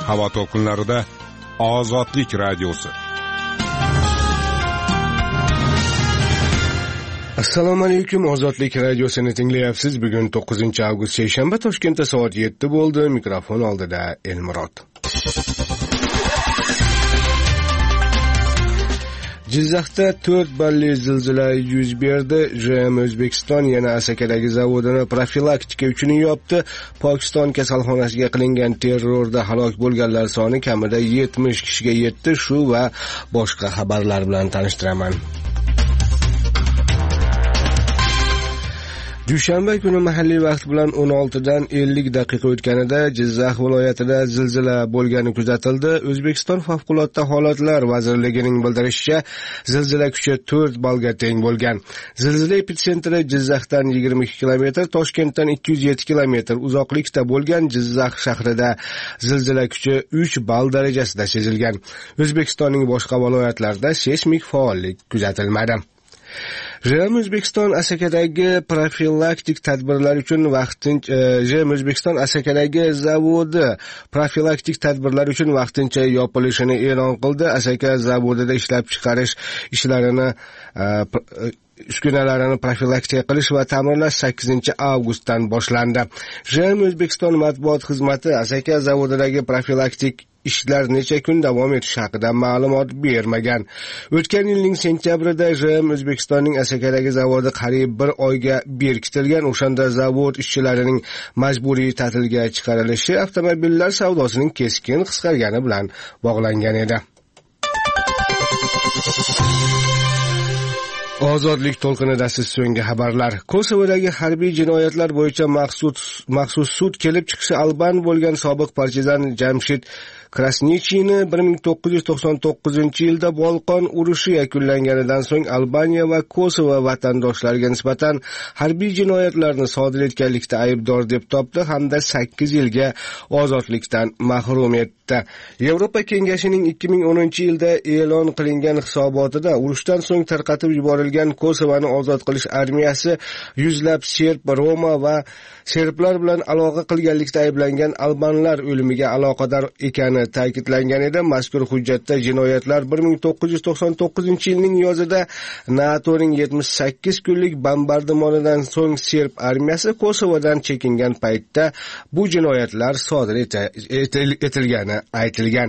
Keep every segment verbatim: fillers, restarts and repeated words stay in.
Havo to'lqinlarida Ozodlik radiosi. Assalomu alaykum, Ozodlik radiosini tinglayapsiz. Bugun to'qqizinchi avgust seshanba, Toshkentda soat yetti bo'ldi. Mikrofon oldida Elmurod. Jizzaxda to'rt balli zilzila yuz berdi. J M O'zbekiston yana Asakadagi zavodini profilaktika uchun yopdi. Pokiston kasalxonasiga qilingan terrorda halok bo'lganlar soni kamida yetmish kishiga yetdi. Shu va boshqa xabarlar bilan tanishtiraman. Dushanba kuni mahalliy vaqt bilan o'n oltidan ellik daqiqa o'tganida Jizzax viloyatida zilzila bo'lgani kuzatildi. O'zbekiston favqulodda holatlar vazirligining bildirishicha, zilzila kuchi to'rt balga teng bo'lgan. Zilzila epitsentri Jizzaxdan yigirma ikki kilometr, Toshkentdan ikki yuz yetti kilometr uzoqlikda bo'lgan. Jizzax shahrida zilzila kuchi uch bal darajasida sezilgan. O'zbekistonning boshqa viloyatlarida seysmik faollik kuzatilmadi. J M O'zbekiston Asakadagi profilaktik tadbirlar uchun vaqtincha J M O'zbekiston Asakadagi zavodi profilaktik tadbirlar uchun vaqtincha yopilishini e'lon qildi. Asaka zavodida ishlab chiqarish ishlarini uskunalarini profilaktika qilish va ta'mirlash sakkizinchi avgustdan boshlandi. J M O'zbekiston matbuot xizmati Asaka zavodidagi profilaktik ishlar necha kun davom etishi haqida ma'lumot bermagan. O'tgan yilning sentyabrida J M O'zbekistonning Asakadagi zavodi qariyb bir oyga berkitilgan. O'shanda zavod ishchilarining majburiy ta'tilga chiqarilishi avtomobillar savdosining keskin qisqargani bilan bog'langan edi. Ozodlik to'lqinida siz so'nggi xabarlar. Kosovodagi harbiy jinoyatlar bo'yicha maxsus maxsus sud kelib chiqishi alban bo'lgan sobiq partizan Jamshid Krasnichini bir ming to'qqiz yuz to'qson to'qqizinchi yilda Bolqon urushi yakunlanganidan so'ng Albaniya va Kosovo vatandoshlariga nisbatan harbiy jinoyatlarni sodir etganlikda aybdor deb topdi hamda sakkiz yilga ozodlikdan mahrum etdi. Yevropa Kengashining ikki ming o'ninchi yilda e'lon qilingan hisobotida urushdan so'ng tarqatib yuborilgan Kosovoni ozod qilish armiyasi yuzlab serb, Roma va serblar bilan aloqa qilganlikda ayblangan albanlar o'limiga aloqador ekani ta'kidlangan edi. Mazkur hujjatda jinoyatlar bir ming to'qqiz yuz to'qson to'qqizinchi yilning yozida NATOning yetmish sakkiz kunlik bombardimonidan so'ng serb armiyasi Kosovodan chekingan paytda bu jinoyatlar sodir etilgani aytilgan.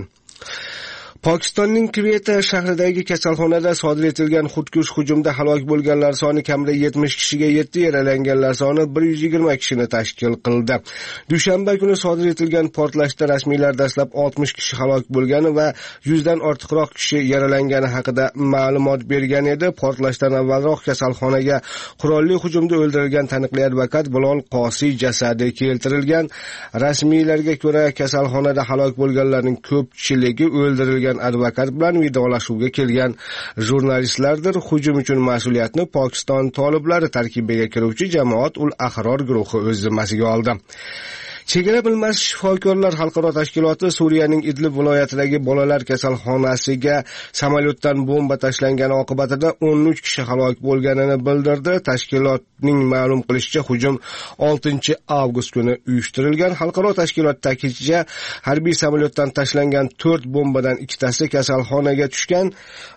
Pokistonning Kveta shahridagi kasalxonada sodir etilgan xudkush hujumda halok bo'lganlar soni kamida yetmish kishiga yetdi, yaralanganlar soni bir yuz yigirma kishini tashkil qildi. Dushanba kuni sodir etilgan portlashda rasmiylar dastlab oltmish kishi halok bo'lgani va yuzdan ortiqroq kishi yaralangani haqida ma'lumot bergan edi. Portlashdan avvalroq kasalxonaga qurolli hujumda o'ldirilgan taniqli advokat Bilol Qosiy jasadi keltirilgan. Rasmiylarga ko'ra, kasalxonada halok bo'lganlarning ko'pchiligi o'ldirilgan advokat bilan vidolashuvga kelgan jurnalistlardir. Hujum uchun mas'uliyatni Pokiston toliblari tarkibiga kiruvchi Jamoat ul Ahror guruhi o'z zimmasiga oldi. Chegara bilmas shifokorlar xalqaro tashkiloti Suriyaning Idlib viloyatidagi bolalar kasalxonasiga samolyotdan bomba tashlangani oqibatida o'n uch kishi halok bo'lganini bildirdi. Tashkilotning ma'lum qilishicha, hujum oltinchi avgust kuni uyushtirilgan. Xalqaro tashkilot ta'kidlashicha, harbiy samolyotdan tashlangan to'rt bombadan ikkitasi kasalxonaga tushgan.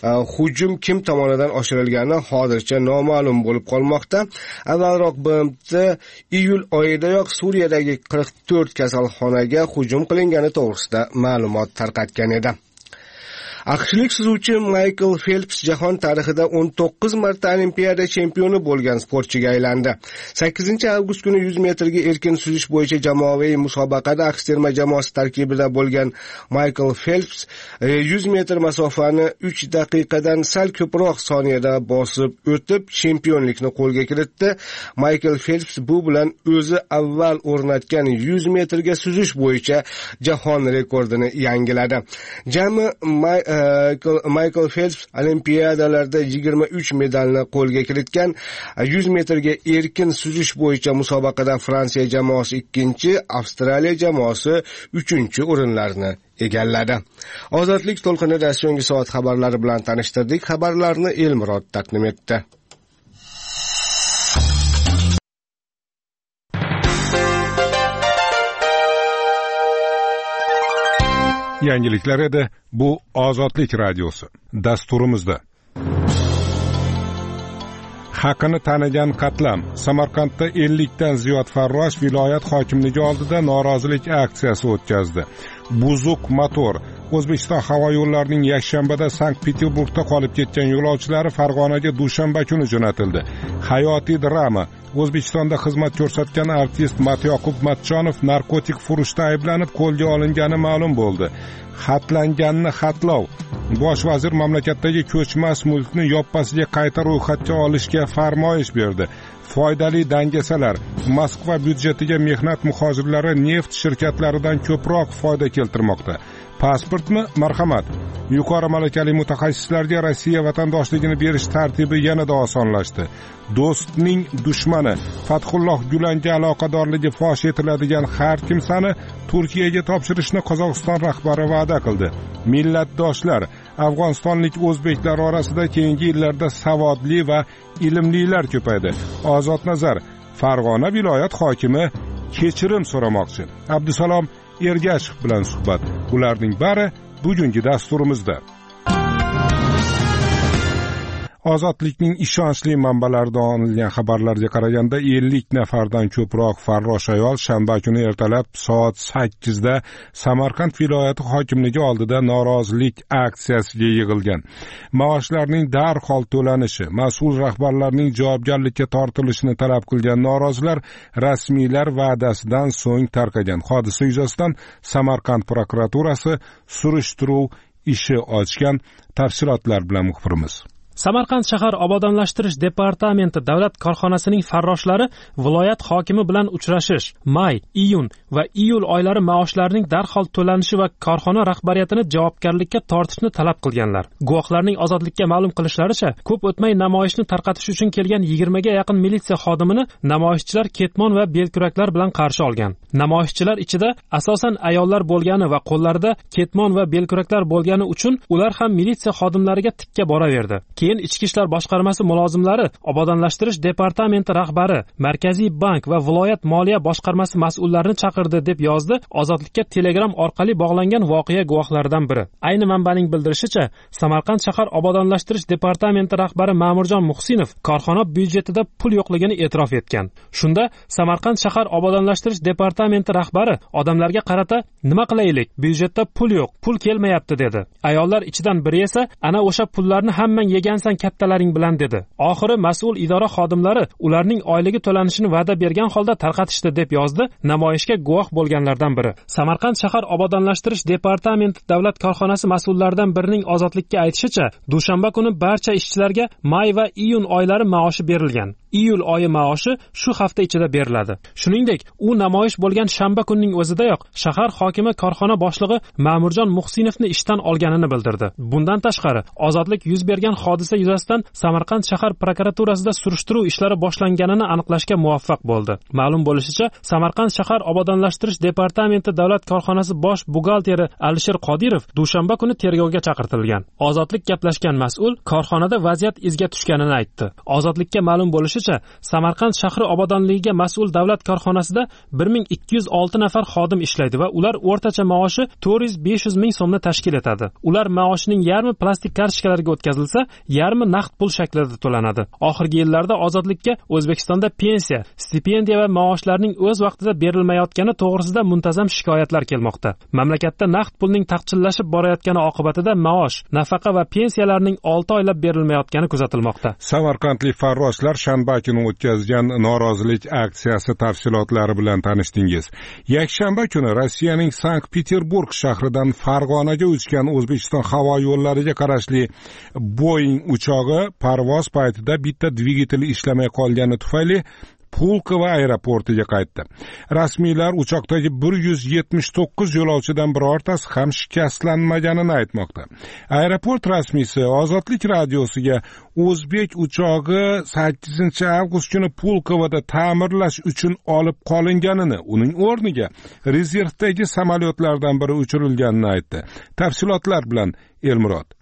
Hujum kim tomonidan oshirilgani hozircha noma'lum bo'lib qolmoqda. Avvalroq B M T iyul oyidayoq Suriyadagi qirq to'rt kasalxonaga hujum qilingani to'g'risida ma'lumot tarqatgan edi. AQShlik suzuvchi Michael Phelps jahon tarixida o'n to'qqiz marta Olimpiada chempioni bo'lgan sportchiga aylandi. sakkizinchi avgust kuni yuz metrga erkin suzish bo'yicha jamoaviy musobaqada AQSh terma jamoasi tarkibida bo'lgan Michael Phelps yuz metr masofani uch daqiqadan sal ko'proq soniyada bosib o'tib chempionlikni qo'lga kiritdi. Michael Phelps bu bilan o'zi avval o'rnatgan yuz metrga suzish bo'yicha jahon rekordini yangiladi. Jami Michael Phelps Olimpiadalarda yigirma uch medalni qo'lga kiritgan. yuz metrga erkin suzish bo'yicha musobaqada Fransiya jamoasi ikkinchi, Avstraliya jamoasi uchinchi o'rinlarni egalladi. Ozodlik to'lqinida so'nggi soat xabarlari bilan tanishtirdik. Xabarlarni Elmurod taqdim etdi. Yangiliklar edi. Bu Ozodlik radiosi. Dasturimizda haqini tanigan qatlam. Samarqandda ellikdan ziyod farrosh viloyat hokimligi oldida norozilik aksiyasi o'tkazdi. Buzuq motor. O'zbekiston havo yo'llarining yakshanbada Sankt-Peterburgda qolib ketgan yo'lovchilari Farg'onaga dushanba kuni jo'natildi. Hayotiy drama. O'zbekistonda xizmat ko'rsatgan artist Matyoqub Matchonov narkotik furushda ayblanib qo'lga olingani ma'lum bo'ldi. Xatlanganni xatlov. Bosh vazir mamlakatdagi ko'chmas mulkni yoppasiga qayta ro'yxatga olishga farmoyish berdi. Foydali dangasalar. Moskva byudjetiga mehnat muhojirlari neft shirkatlaridan ko'proq foyda keltirmoqda. Pasportmi? Marhamat. Yuqori malakali mutaxassislarga Rossiya vatandoshligini berish tartibi yanada osonlashdi. Do'stning dushmani Fathulloh Gulanga aloqadorligi fosh etiladigan har kimsani Turkiyaga topshirishni Qozog'iston rahbari va'da qildi. Millatdoshlar, Afg'onistonlik o'zbeklar orasida keyingi yillarda savodli va ilmlilar ko'paydi. Ozod Nazar, Farg'ona viloyat hokimi kechirim so'ramoqchi. Abdusalom Ergashev bilan suhbat. Ularning bari bugungi dasturimizda. Ozodlikning ishonchli manbalaridan olingan xabarlarga qaraganda ellik nafardan ko'proq farrosh ayol shanba kuni ertalab soat sakkizda Samarqand viloyati hokimligi oldida norozilik aksiyasiga yig'ilgan. Maoshlarning darhol to'lanishi, mas'ul rahbarlarning javobgarlikka tortilishini talab qilgan norozilar rasmiylar va'dasidan so'ng tarqagan. Hodisa yuzasidan Samarqand prokuraturasi surishtiruv ishi ochgan. Tafsilotlar bilan muxbirimiz. Samarqand shahar obodonlashtirish departamenti davlat korxonasining farroshlari viloyat hokimi bilan uchrashish, may, iyun va iyul oylari maoshlarining darhol to'lanishi va korxona rahbariyatini javobgarlikka tortishni talab qilganlar. Guvohlarning ozodlikka ma'lum qilishlaricha, ko'p o'tmay namoyishni tarqatish uchun kelgan yigirmaga yaqin militsiya xodimini namoyishchilar ketmon va belkuraklar bilan qarshi olgan. Namoyishchilar ichida asosan ayollar bo'lgani va qo'llarida ketmon va belkuraklar bo'lgani uchun ular ham militsiya xodimlariga tikka boraverdi. Keyin Ichki ishlar boshqarmasi mulozimlari, obodonlashtirish departamenti rahbari, Markaziy bank va viloyat moliya boshqarmasi mas'ullarini chaqirdi deb yozdi Ozodlikka Telegram orqali bog'langan voqea guvohlaridan biri. Ayni manbaning bildirishicha, Samarqand shahar obodonlashtirish departamenti rahbari Ma'murjon Muhsinov korxona byudjetida pul yo'qligini e'tirof etgan. Shunda Samarqand shahar obodonlashtirish departamenti rahbari odamlarga qarata, "Nima qilaylik? Byudjetda pul yo'q, pul kelmayapti" dedi. Ayollar ichidan biri esa, "Ana o'sha pullarni hammang yegansan kattalaring bilan" dedi. Oxiri mas'ul idora xodimlari ularning oyligi to'lanishini va'da bergan holda tarqatishdi deb yozdi namoyishga guvoh bo'lganlardan biri. Samarqand shahar obodonlashtirish departamenti davlat korxonasi mas'ullaridan birining Ozodlikka aytishicha, dushanba kuni barcha ishchilarga may va iyun oylari maoshi berilgan. Iyul oyi maoshi shu hafta ichida beriladi. Shuningdek, u namoyish bo'lgan shanba kunning o'zidayoq shahar hokimi korxona boshlig'i Ma'murjon Muhsinovni ishdan olganini bildirdi. Bundan tashqari, ozodlik yuz bergan hodisa yuzasidan Samarqand shahar prokuraturasida surishtiruv ishlari boshlanganini aniqlashga muvaffaq bo'ldi. Ma'lum bo'lishicha, Samarqand shahar obodonlashtirish departamenti davlat korxonasi bosh buxgalteri Alisher Qodirov dushanba kuni tergovga chaqirtirilgan. Ozodlik gaplashgan mas'ul korxonada vaziyat izga tushganini aytdi. Ozodlikka ma'lum bo'lishicha, Samarqand shahri obodonligiga mas'ul davlat korxonasida bir ming ikki yuz olti nafar xodim ishlaydi va ular o'rtacha maoshi to'rt yuz besh yuz ming so'mni tashkil etadi. Ular maoshining yarmi plastik kartochkalarga o'tkazilsa, yarmi naqd pul shaklida to'lanadi. Oxirgi yillarda ozodlikka O'zbekistonda pensiya, stipendiya va maoshlarning o'z vaqtida berilmayotgani to'g'risida muntazam shikoyatlar kelmoqda. Mamlakatda naqd pulning taqchillashib borayotgani oqibatida maosh, nafaqa va pensiyalarning olti oylab berilmayotgani kuzatilmoqda. Samarqandlik farroshlar shanba kuni o'tkazgan norozilik aksiyasi tafsilotlari bilan tanishdingiz. Yakshanba kuni Rossiyaning Sankt-Peterburg shahridan Farg'onaga uchgan O'zbekiston havo yo'llariga qarashli Boeing uchog'i parvoz paytida bitta dvigateli ishlamay qolgani tufayli Pulkovo aeroportiga qaytdi. Rasmiylar uchoqdagi bir yuz yetmish to'qqiz yo'lovchidan birortasi ham shikastlanmaganini aytmoqda. Aeroport rasmiysi Ozodlik radiosiga o'zbek uchog'i sakkizinchi avgust kuni Pulkovoda ta'mirlash uchun olib qolinganini, uning o'rniga rezervdagi samolyotlardan biri uchirilganini aytdi. Tafsilotlar bilan Elmurod.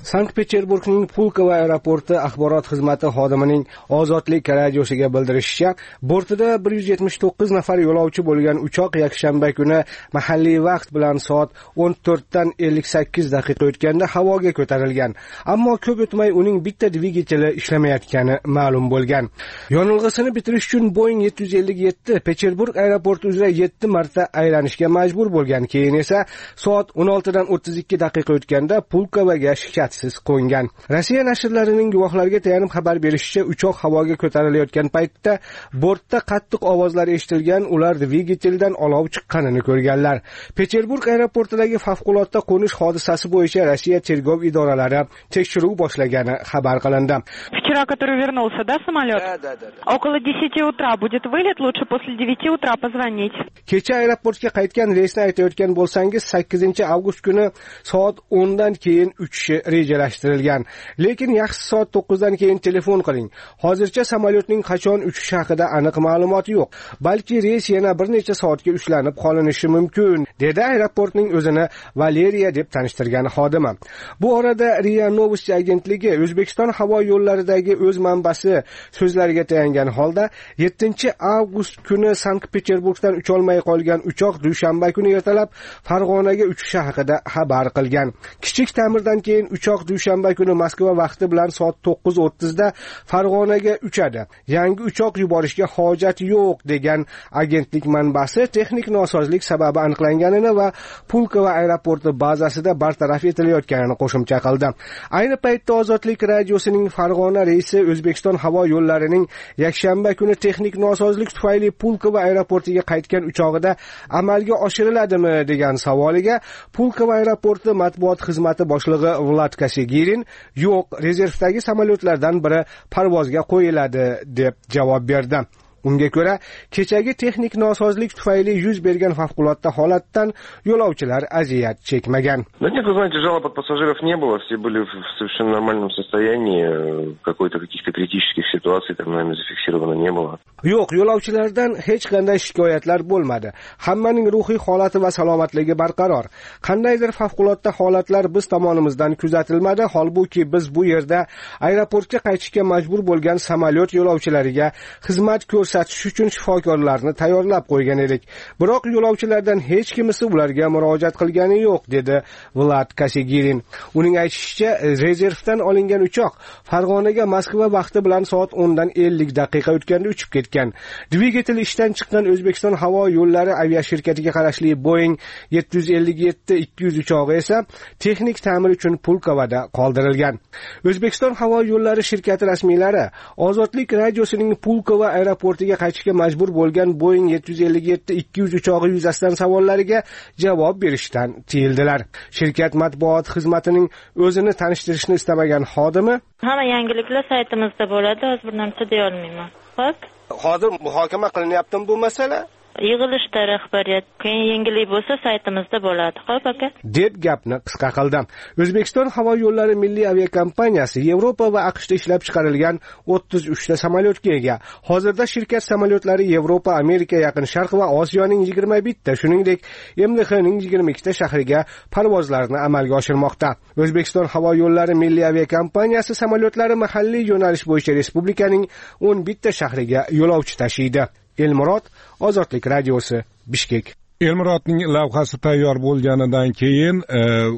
Sankt-Peterburgning Pulkovo aeroporti axborot xizmati xodimining Ozodlik radiosiga bildirishicha, bortida bir yuz yetmish to'qqiz nafar yo'lovchi bo'lgan uchoq yakshanba kuni mahalliy vaqt bilan soat o'n to'rtdan ellik sakkiz daqiqa o'tganda havoga ko'tarilgan. Ammo ko'p o'tmay uning bitta dvigateli ishlamayotgani ma'lum bo'lgan. Yonilg'isini bitirish uchun Boeing yetti yuz ellik yetti Peterburg aeroporti uzra yetti marta aylanishga majbur bo'lgan. Keyin esa soat o'n oltidan o'ttiz ikki daqiqa o'tganda Pulkovoga shikatsiz qo'ngan. Rossiya nashrlarining guvohlarga tayanib xabar berishicha, uchoq havoga ko'tarilayotgan paytda bortda qattiq ovozlar eshitilgan, ular dvigateldan olov chiqqanini ko'rganlar. Peterburg aeroportidagi favqulodda qo'nish hodisasi bo'yicha Rossiya tergov idoralari tekshiruv boshlagani xabar qilindi. Вчера, который вернулся, да, самолет? Да, да, да. Около десяти утра будет вылет, лучше после девяти утра позвонить. Kecha aeroportga qaytgan reysni aytayotgan bo'lsangiz, sakkizinchi avgust kuni soat o'ndan keyin uchishi rejalashtirilgan. Lekin yaxshi soat to'qqizdan keyin telefon qiling. Hozircha samolyotning qachon uchishi haqida aniq ma'lumot yo'q. Balki reys yana bir necha soatga ushlanib qolinishi mumkin, dedi aeroportning o'zini Valeriya deb tanishtirgan xodima. Bu orada Ria Novosti agentligi O'zbekiston havo yo'llaridagi o'z manbasi so'zlariga tayangan holda yettinchi avgust kuni Sankt-Peterburgdan ucholmay qolgan uchoq dushanba kuni ertalab Farg'onaga uchishi haqida xabar qilgan. Kichik ta'mirdan keyin uchoq dushanba kuni Moskva vaqti bilan soat to'qqiz o'ttizda Farg'onaga uchadi. Yangi uchoq yuborishga hojat yo'q, degan agentlik manbasi texnik nosozlik sababi aniqlanganini va Pulkovo aeroporti bazasida bartaraf etilayotganini qo'shimcha qildi. Ayni paytda Ozodlik radiosining Farg'ona reysi O'zbekiston havo yo'llarining yakshanba kuni texnik nosozlik tufayli Pulkovo aeroportiga qaytgan uchog'ida amalga oshiriladimi degan savoliga Pulkovo aeroporti matbuot xizmati boshlig'i Vlad Kasigirin yo'q, rezervdagi samolyotlardan biri parvozga qo'yiladi deb javob berdi. Unga ko'ra, kechagi texnik nosozlik tufayli yuz bergan favqulodda holatdan yo'lovchilar aziyat chekmagan. Да нет, вы знаете, жалоб от пассажиров не было, все были в совершенно нормальном состоянии, какой-то каких-то критических ситуаций там, наверное, зафиксировано не было. Yo'q, yo'lovchilardan hech qanday shikoyatlar bo'lmadi. Hammaning ruhiy holati va salomatligi barqaror. Qandaydir favqulodda holatlar biz tomonimizdan kuzatilmadi, holbuki biz bu yerda aeroportga qaytishga majbur bo'lgan samolyot yo'lovchilariga xizmat ko'rsatish uchun shifokorlarni tayyorlab qo'ygan edik. Biroq yo'lovchilardan hech kimisi ularga murojaat qilgani yo'q, dedi Vlad Kasigirin. Uning aytishicha, rezervdan olingan uchoq Farg'onaga Moskva vaqti bilan soat o'ndan ellik daqiqa o'tganda uchib ketgan. Dvigatel ishdan chiqqan O'zbekiston havo yo'llari aviashirkatiga qarashli Boeing yetti yuz ellik yetti ikki yuz uchog'i esa texnik ta'mir uchun Pulkovoda qoldirilgan. O'zbekiston havo yo'llari shirkati rasmiylari Ozodlik radiosining Pulkovo aeroportiga qaytishga majbur bo'lgan Boeing yetti yuz ellik yetti ikki yuz uchog'i yuzasidan savollariga javob berishdan tiyildilar. Shirkat matbuot xizmatining o'zini tanishtirishni istamagan xodimi: Hamma yangiliklar saytimizda bo'ladi, hozir bir narsa deya olmayman. Xo'p. Hozir muhokama qilinyaptimi bu masala? Yig'ilishda rahbariyat, keyin yangilik bo'lsa saytimizda bo'ladi. Xo'p aka, deb gapni qisqa qildi. O'zbekiston havo yo'llari milliy aviakompaniyasi Yevropa va AQShda ishlab chiqarilgan o'ttiz uchta samolyotga ega. Hozirda shirkat samolyotlari Yevropa, Amerika, Yaqin Sharq va Osiyoning yigirma bitta, shuningdek M D Hning yigirma ikkita shahriga parvozlarni amalga oshirmoqda. O'zbekiston havo yo'llari milliy aviakompaniyasi samolyotlari mahalliy yo'nalish bo'yicha respublikaning o'n bitta shahriga yo'lovchi tashiydi. Elmurod, Ozodlik radiosi, Bishkek. Elmurodning lavhasi tayyor bo'lganidan keyin e,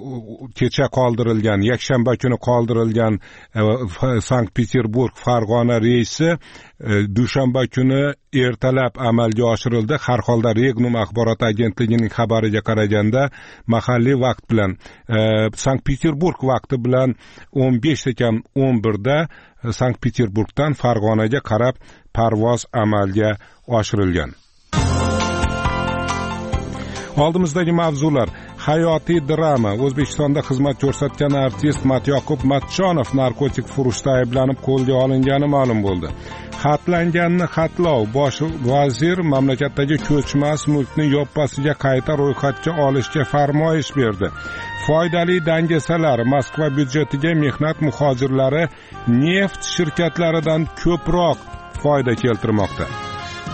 kecha qoldirilgan, yakshanba kuni qoldirilgan e, Sankt-Peterburg Farg'ona reysi e, dushanba kuni ertalab amalga oshirildi. Har holda Regnum axborot agentligining xabariga qaraganda mahalliy vaqt bilan e, Sankt-Peterburg vaqti bilan o'n besh kam o'n birda e, Sankt-Peterburgdan Farg'onaga qarab parvoz amalga oshirilgan. Oldimizdagi mavzular: hayotiy drama. O'zbekistonda xizmat ko'rsatgan artist Matyoqub Matchonov narkotik furushda ayblanib qo'lga olingani ma'lum bo'ldi. Xatlanganni xatlov. Bosh vazir mamlakatdagi ko'chmas mulkni yoppasiga qayta ro'yxatga olishga farmoyish berdi. Foydali dangasalar. Moskva byudjetiga mehnat muhojirlari neft shirkatlaridan ko'proq foyda keltirmoqda.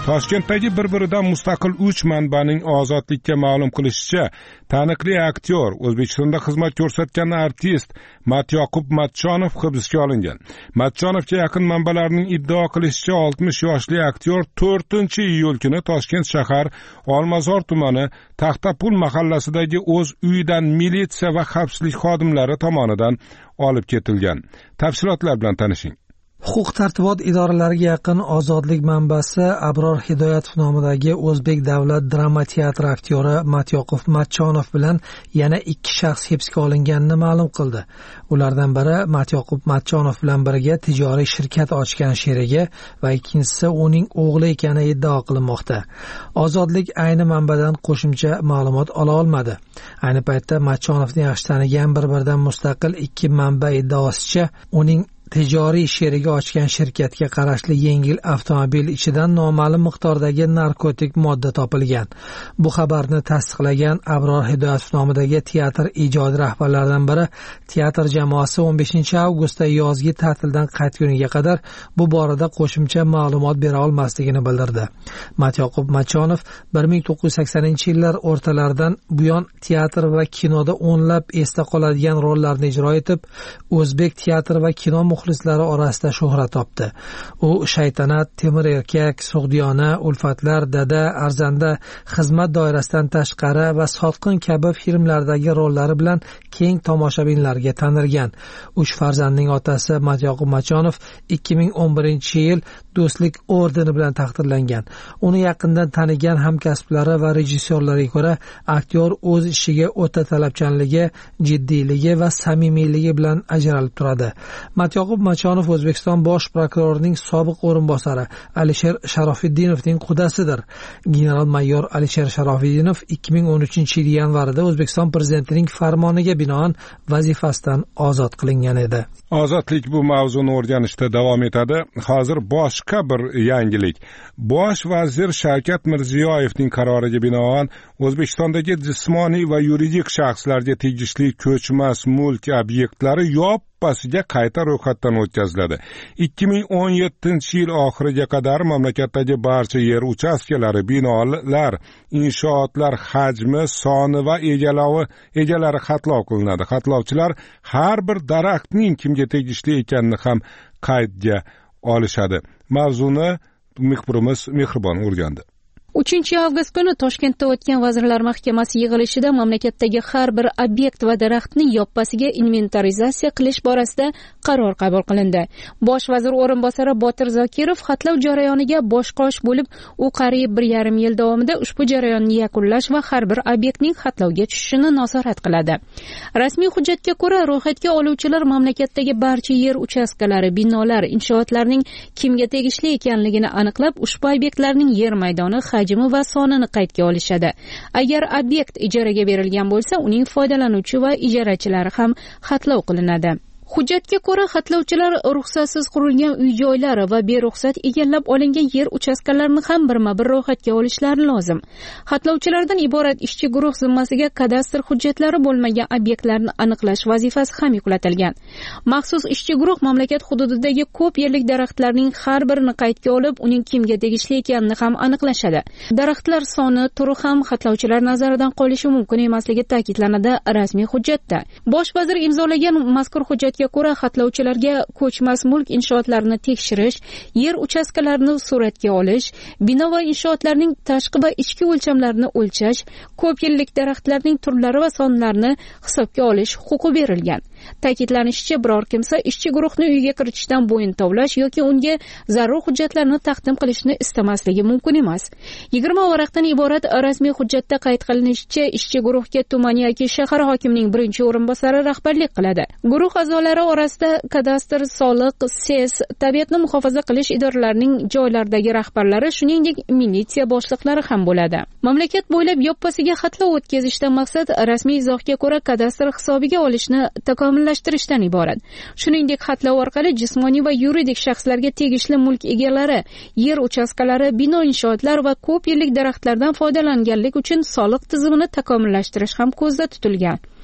Toshkentdagi bir-biridan mustaqil uch manbaning ozodlikka ma'lum qilishicha, taniqli aktyor, O'zbekistonda xizmat ko'rsatgan artist Matyoqub Matchonov hibsga olingan. Matchonovga yaqin manbalarning iddao qilishicha, oltmish yoshli aktyor to'rtinchi iyul kuni Toshkent shahar Olmazor tumani Taxtapul mahallasidagi o'z uyidan militsiya va xavfsizlik xodimlari tomonidan olib ketilgan. Tafsilotlar bilan tanishing. Huquq-tartibot idoralariga yaqin Ozodlik manbasi Abror Hidoyatov nomidagi O'zbek davlat drama teatri aktyori Matyoqub Matchonov bilan yana ikki shaxs hibsga olinganini ma'lum qildi. Ulardan biri Matyoqub Matchonov bilan birga tijoriy shirkat ochgan sherigi va ikkinchisi uning o'g'li ekani iddao qilinmoqda. Ozodlik ayni manbadan qo'shimcha ma'lumot ola olmadi. Ayni paytda Matchonovni yaxshi tanigan bir-biridan mustaqil ikki manba iddaosicha, uning tijoriy sherigi ochgan shirkatga qarashli yengil avtomobil ichidan noma'lum miqdordagi narkotik modda topilgan. Bu xabarni tasdiqlagan Abror Hidoyatov nomidagi teatr ijodi rahbarlaridan biri teatr jamoasi o'n beshinchi avgustda yozgi ta'tildan qaytguniga qadar bu borada qo'shimcha ma'lumot bera olmasligini bildirdi. Matyoqub Matchonov bir ming to'qqiz yuz saksoninchi yillar o'rtalaridan buyon teatr va kinoda o'nlab esda qoladigan rollarni ijro etib, o'zbek teatr va kino muxlislari orasida shuhrat topdi. U Shaytanat, Temir erkak, Sug'diyona, Ulfatlar, Dada, Arzanda, Xizmat doirasidan tashqari va Sotqin kabi filmlardagi rollari bilan keng tomoshabinlarga tanilgan. Uch farzandning otasi Matyoqub Matchonov ikki ming o'n birinchi yil Do'stlik ordeni bilan taqdirlangan. Uni yaqindan tanigan hamkasblari va rejissyorlarga ko'ra, aktyor o'z ishiga o'ta talabchanligi, jiddiyligi va samimiyligi bilan ajralib turadi. Matyoqub Matchonov O'zbekiston bosh prokurorining sobiq o'rinbosari Alisher Sharofiddinovning qudasidir. General-mayor Alisher Sharofidinov ikki ming o'n uchinchi yil yanvarida O'zbekiston prezidentining farmoniga binoan vazifasidan ozod qilingan edi. Ozodlik bu mavzuni o'rganishda davom etadi. Hozir boshqa bir yangilik. Bosh vazir Shavkat Mirziyoyevning qaroriga binoan O'zbekistondagi jismoniy va yuridik shaxslarga tegishli ko'chmas mulk obyektlari yoppasiga qayta ro'yxatdan o'tkaziladi. ikki ming o'n yettinchi yil oxiriga qadar mamlakatdagi barcha yer uchastkalari, binolar, inshootlar hajmi, soni va egalovi egalari xatlov qilinadi. Xatlovchilar har bir daraxtning kimga tegishli ekanini ham qaydga olishadi. Mavzuni muxbirimiz Mehribon o'rgandi. uchinchi avgust kuni Toshkentda o'tgan Vazirlar Mahkamasi yig'ilishida mamlakatdagi har bir obyekt va daraxtning yoppasiga inventarizatsiya qilish borasida qaror qabul qilindi. Bosh vazir o'rinbosari Botir Zokirov xatlov jarayoniga bosh-qosh bo'lib, u qariyb bir yarim yil davomida ushbu jarayonni yakunlash va har bir obyektning xatlovga tushishini nazorat qiladi. Rasmiy hujjatga ko'ra, ro'yxatga oluvchilar mamlakatdagi barcha yer uchastkalari, binolar, inshootlarning kimga tegishli ekanligini aniqlab, ushbu obyektlarning yer maydoni, hajmi va sonini qaydga olishadi. Agar obyekt ijaraga berilgan bo'lsa, uning foydalanuvchi va ijarachilari ham xatlov qilinadi. Hujjatga ko'ra, xatlovchilar ruxsatsiz qurilgan uy-joylar va beruxsat egallab olingan yer uchastkalarini ham birma-bir ro'yxatga olishlari lozim. Xatlovchilardan iborat ishchi guruh zimmasiga kadastr hujjatlari bo'lmagan obyektlarni aniqlash vazifasi ham yuklatilgan. Maxsus ishchi guruh mamlakat hududidagi ko'p yillik daraxtlarning har birini qaydga olib, uning kimga tegishli ekanini ham aniqlashadi. Daraxtlar soni, turi ham xatlovchilar nazaridan qolishi mumkin emasligi ta'kidlanadi rasmiy hujjatda. Bosh vazir imzolagan mazkur hujjatga ko'ra, xatlovchilarga ko'chmas mulk inshootlarini tekshirish, yer uchastkalarini suratga olish, bino va inshootlarning tashqi va ichki o'lchamlarini o'lchash, ko'p yillik daraxtlarning turlari va sonlarini hisobga olish huquqi berilgan. Ta'kidlanishicha, biror kimsa ishchi guruhni uyga kiritishdan bo'yin tovlash yoki unga zarur hujjatlarni taqdim qilishni istamasligi mumkin emas. yigirma varaqdan iborat rasmiy hujjatda qayd qilinishicha, ishchi guruhga tuman yoki shahar hokimining birinchi o'rinbosari rahbarlik qiladi. Guruh a'zolari orasida kadastr, soliq, S E S, tabiatni muhofaza qilish idoralarining joylardagi rahbarlari, shuningdek militsiya boshliqlari ham bo'ladi. Mamlakat bo'ylab yoppasiga xatlov o'tkazishdan maqsad rasmiy izohga ko'ra kadastr hisobiga olishni takomillashtirishdan iborat. Shuningdek, xatlov orqali jismoniy va yuridik shaxslarga tegishli mulk egalari, yer uchastkalari, bino, inshootlar va ko'p yillik daraxtlardan foydalanganlik uchun soliq tizimini takomillashtirish ham ko'zda tutilgan.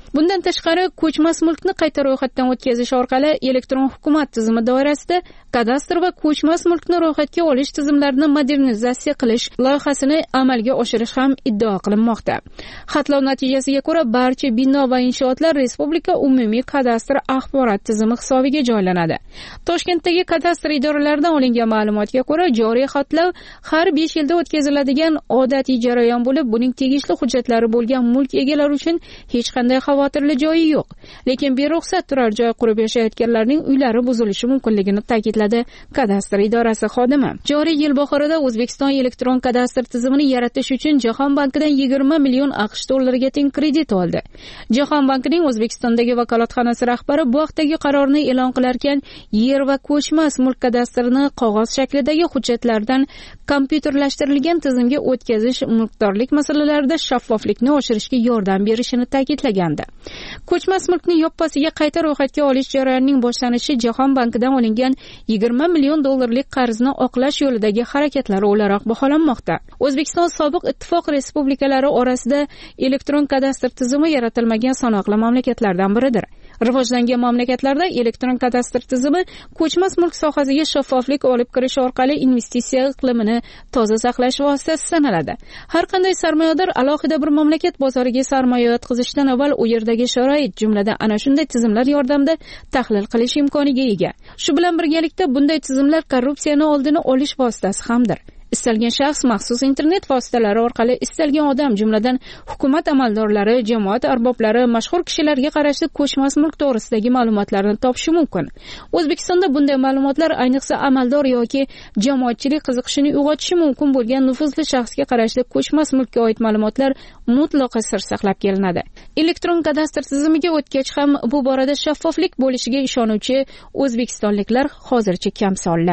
Bundan tashqari, ko'chmas mulkni qayta ro'yxatdan o'tkazish orqali elektron hukumat tizimi doirasida kadastr va ko'chmas mulkni ro'yxatga olish tizimlarini modernizatsiya qilish loyihasini amalga oshirish ham iddao qilinmoqda. Xatlov natijasiga ko'ra barcha bino va inshootlar respublika umumiy kadastr axborot tizimi hisobiga joylanadi. Toshkentdagi kadastr idoralaridan olingan ma'lumotga ko'ra, joriy xatlov har besh yilda o'tkaziladigan odatiy jarayon bo'lib, buning tegishli hujjatlari bo'lgan mulk egalari uchun hech qanday xavotirli joyi yo'q. Lekin beruxsat turar joy qurib yashayotganlarning uylari buzilishi mumkinligini ta'kidladi kadastr idorasi xodimi. Joriy yil bahorida O'zbekiston elektron kadastr tizimini yaratish uchun Jahon bankidan yigirma million AQSh dollariga teng kredit oldi. Jahon bankining O'zbekistondagi vakolatxonasi rahbari bu haqdagi qarorni e'lon qilarkan, yer va ko'chmas mulk kadastrini qog'oz shaklidagi hujjatlardan kompyuterlashtirilgan tizimga o'tkazish mulkdorlik masalalarida shaffoflikni oshirishga yordam berishini ta'kidlagandi. Ko'chmas mulkni yoppasiga qayta ro'yxatga olish jarayonining boshlanishi Jahon bankidan olingan yigirma million dollarlik qarzni oqlash yo'lidagi harakatlar o'laroq baholanmoqda. O'zbekiston sobiq ittifoq respublikalari orasida elektron kadastr tizimi yaratilmagan sanoqli mamlakatlardan biridir. Rivojlangan mamlakatlarda elektron kadastr tizimi ko'chmas mulk sohasiga shaffoflik olib kirish orqali investitsiya iqlimini toza saqlash vositasi sanaladi. Har qanday sarmoyador alohida bir mamlakat bozoriga sarmoya yotqizishdan avval u yerdagi sharoit, jumladan ana shunday tizimlar yordamida tahlil qilish imkoniga ega. Shu bilan birgalikda bunday tizimlar korrupsiyani oldini olish vositasi hamdir. Istalgan shaxs maxsus internet vositalari orqali istalgan odam, jumladan hukumat amaldorlari, jamoat arboblari, mashhur kishilarga qarashli ko'chmas mulk to'g'risidagi ma'lumotlarni topishi mumkin. O'zbekistonda bunday ma'lumotlar ayniqsa amaldor yoki jamoatchilik qiziqishini uyg'otishi mumkin bo'lgan nufuzli shaxsga qarashli ko'chmas mulkka oid ma'lumotlar mutlaqo sir saqlab kelinadi. Elektron kadastr tizimiga o'tgach ham bu borada shaffoflik bo'lishiga ishonuvchi o'zbekistonliklar hozircha kam sonli.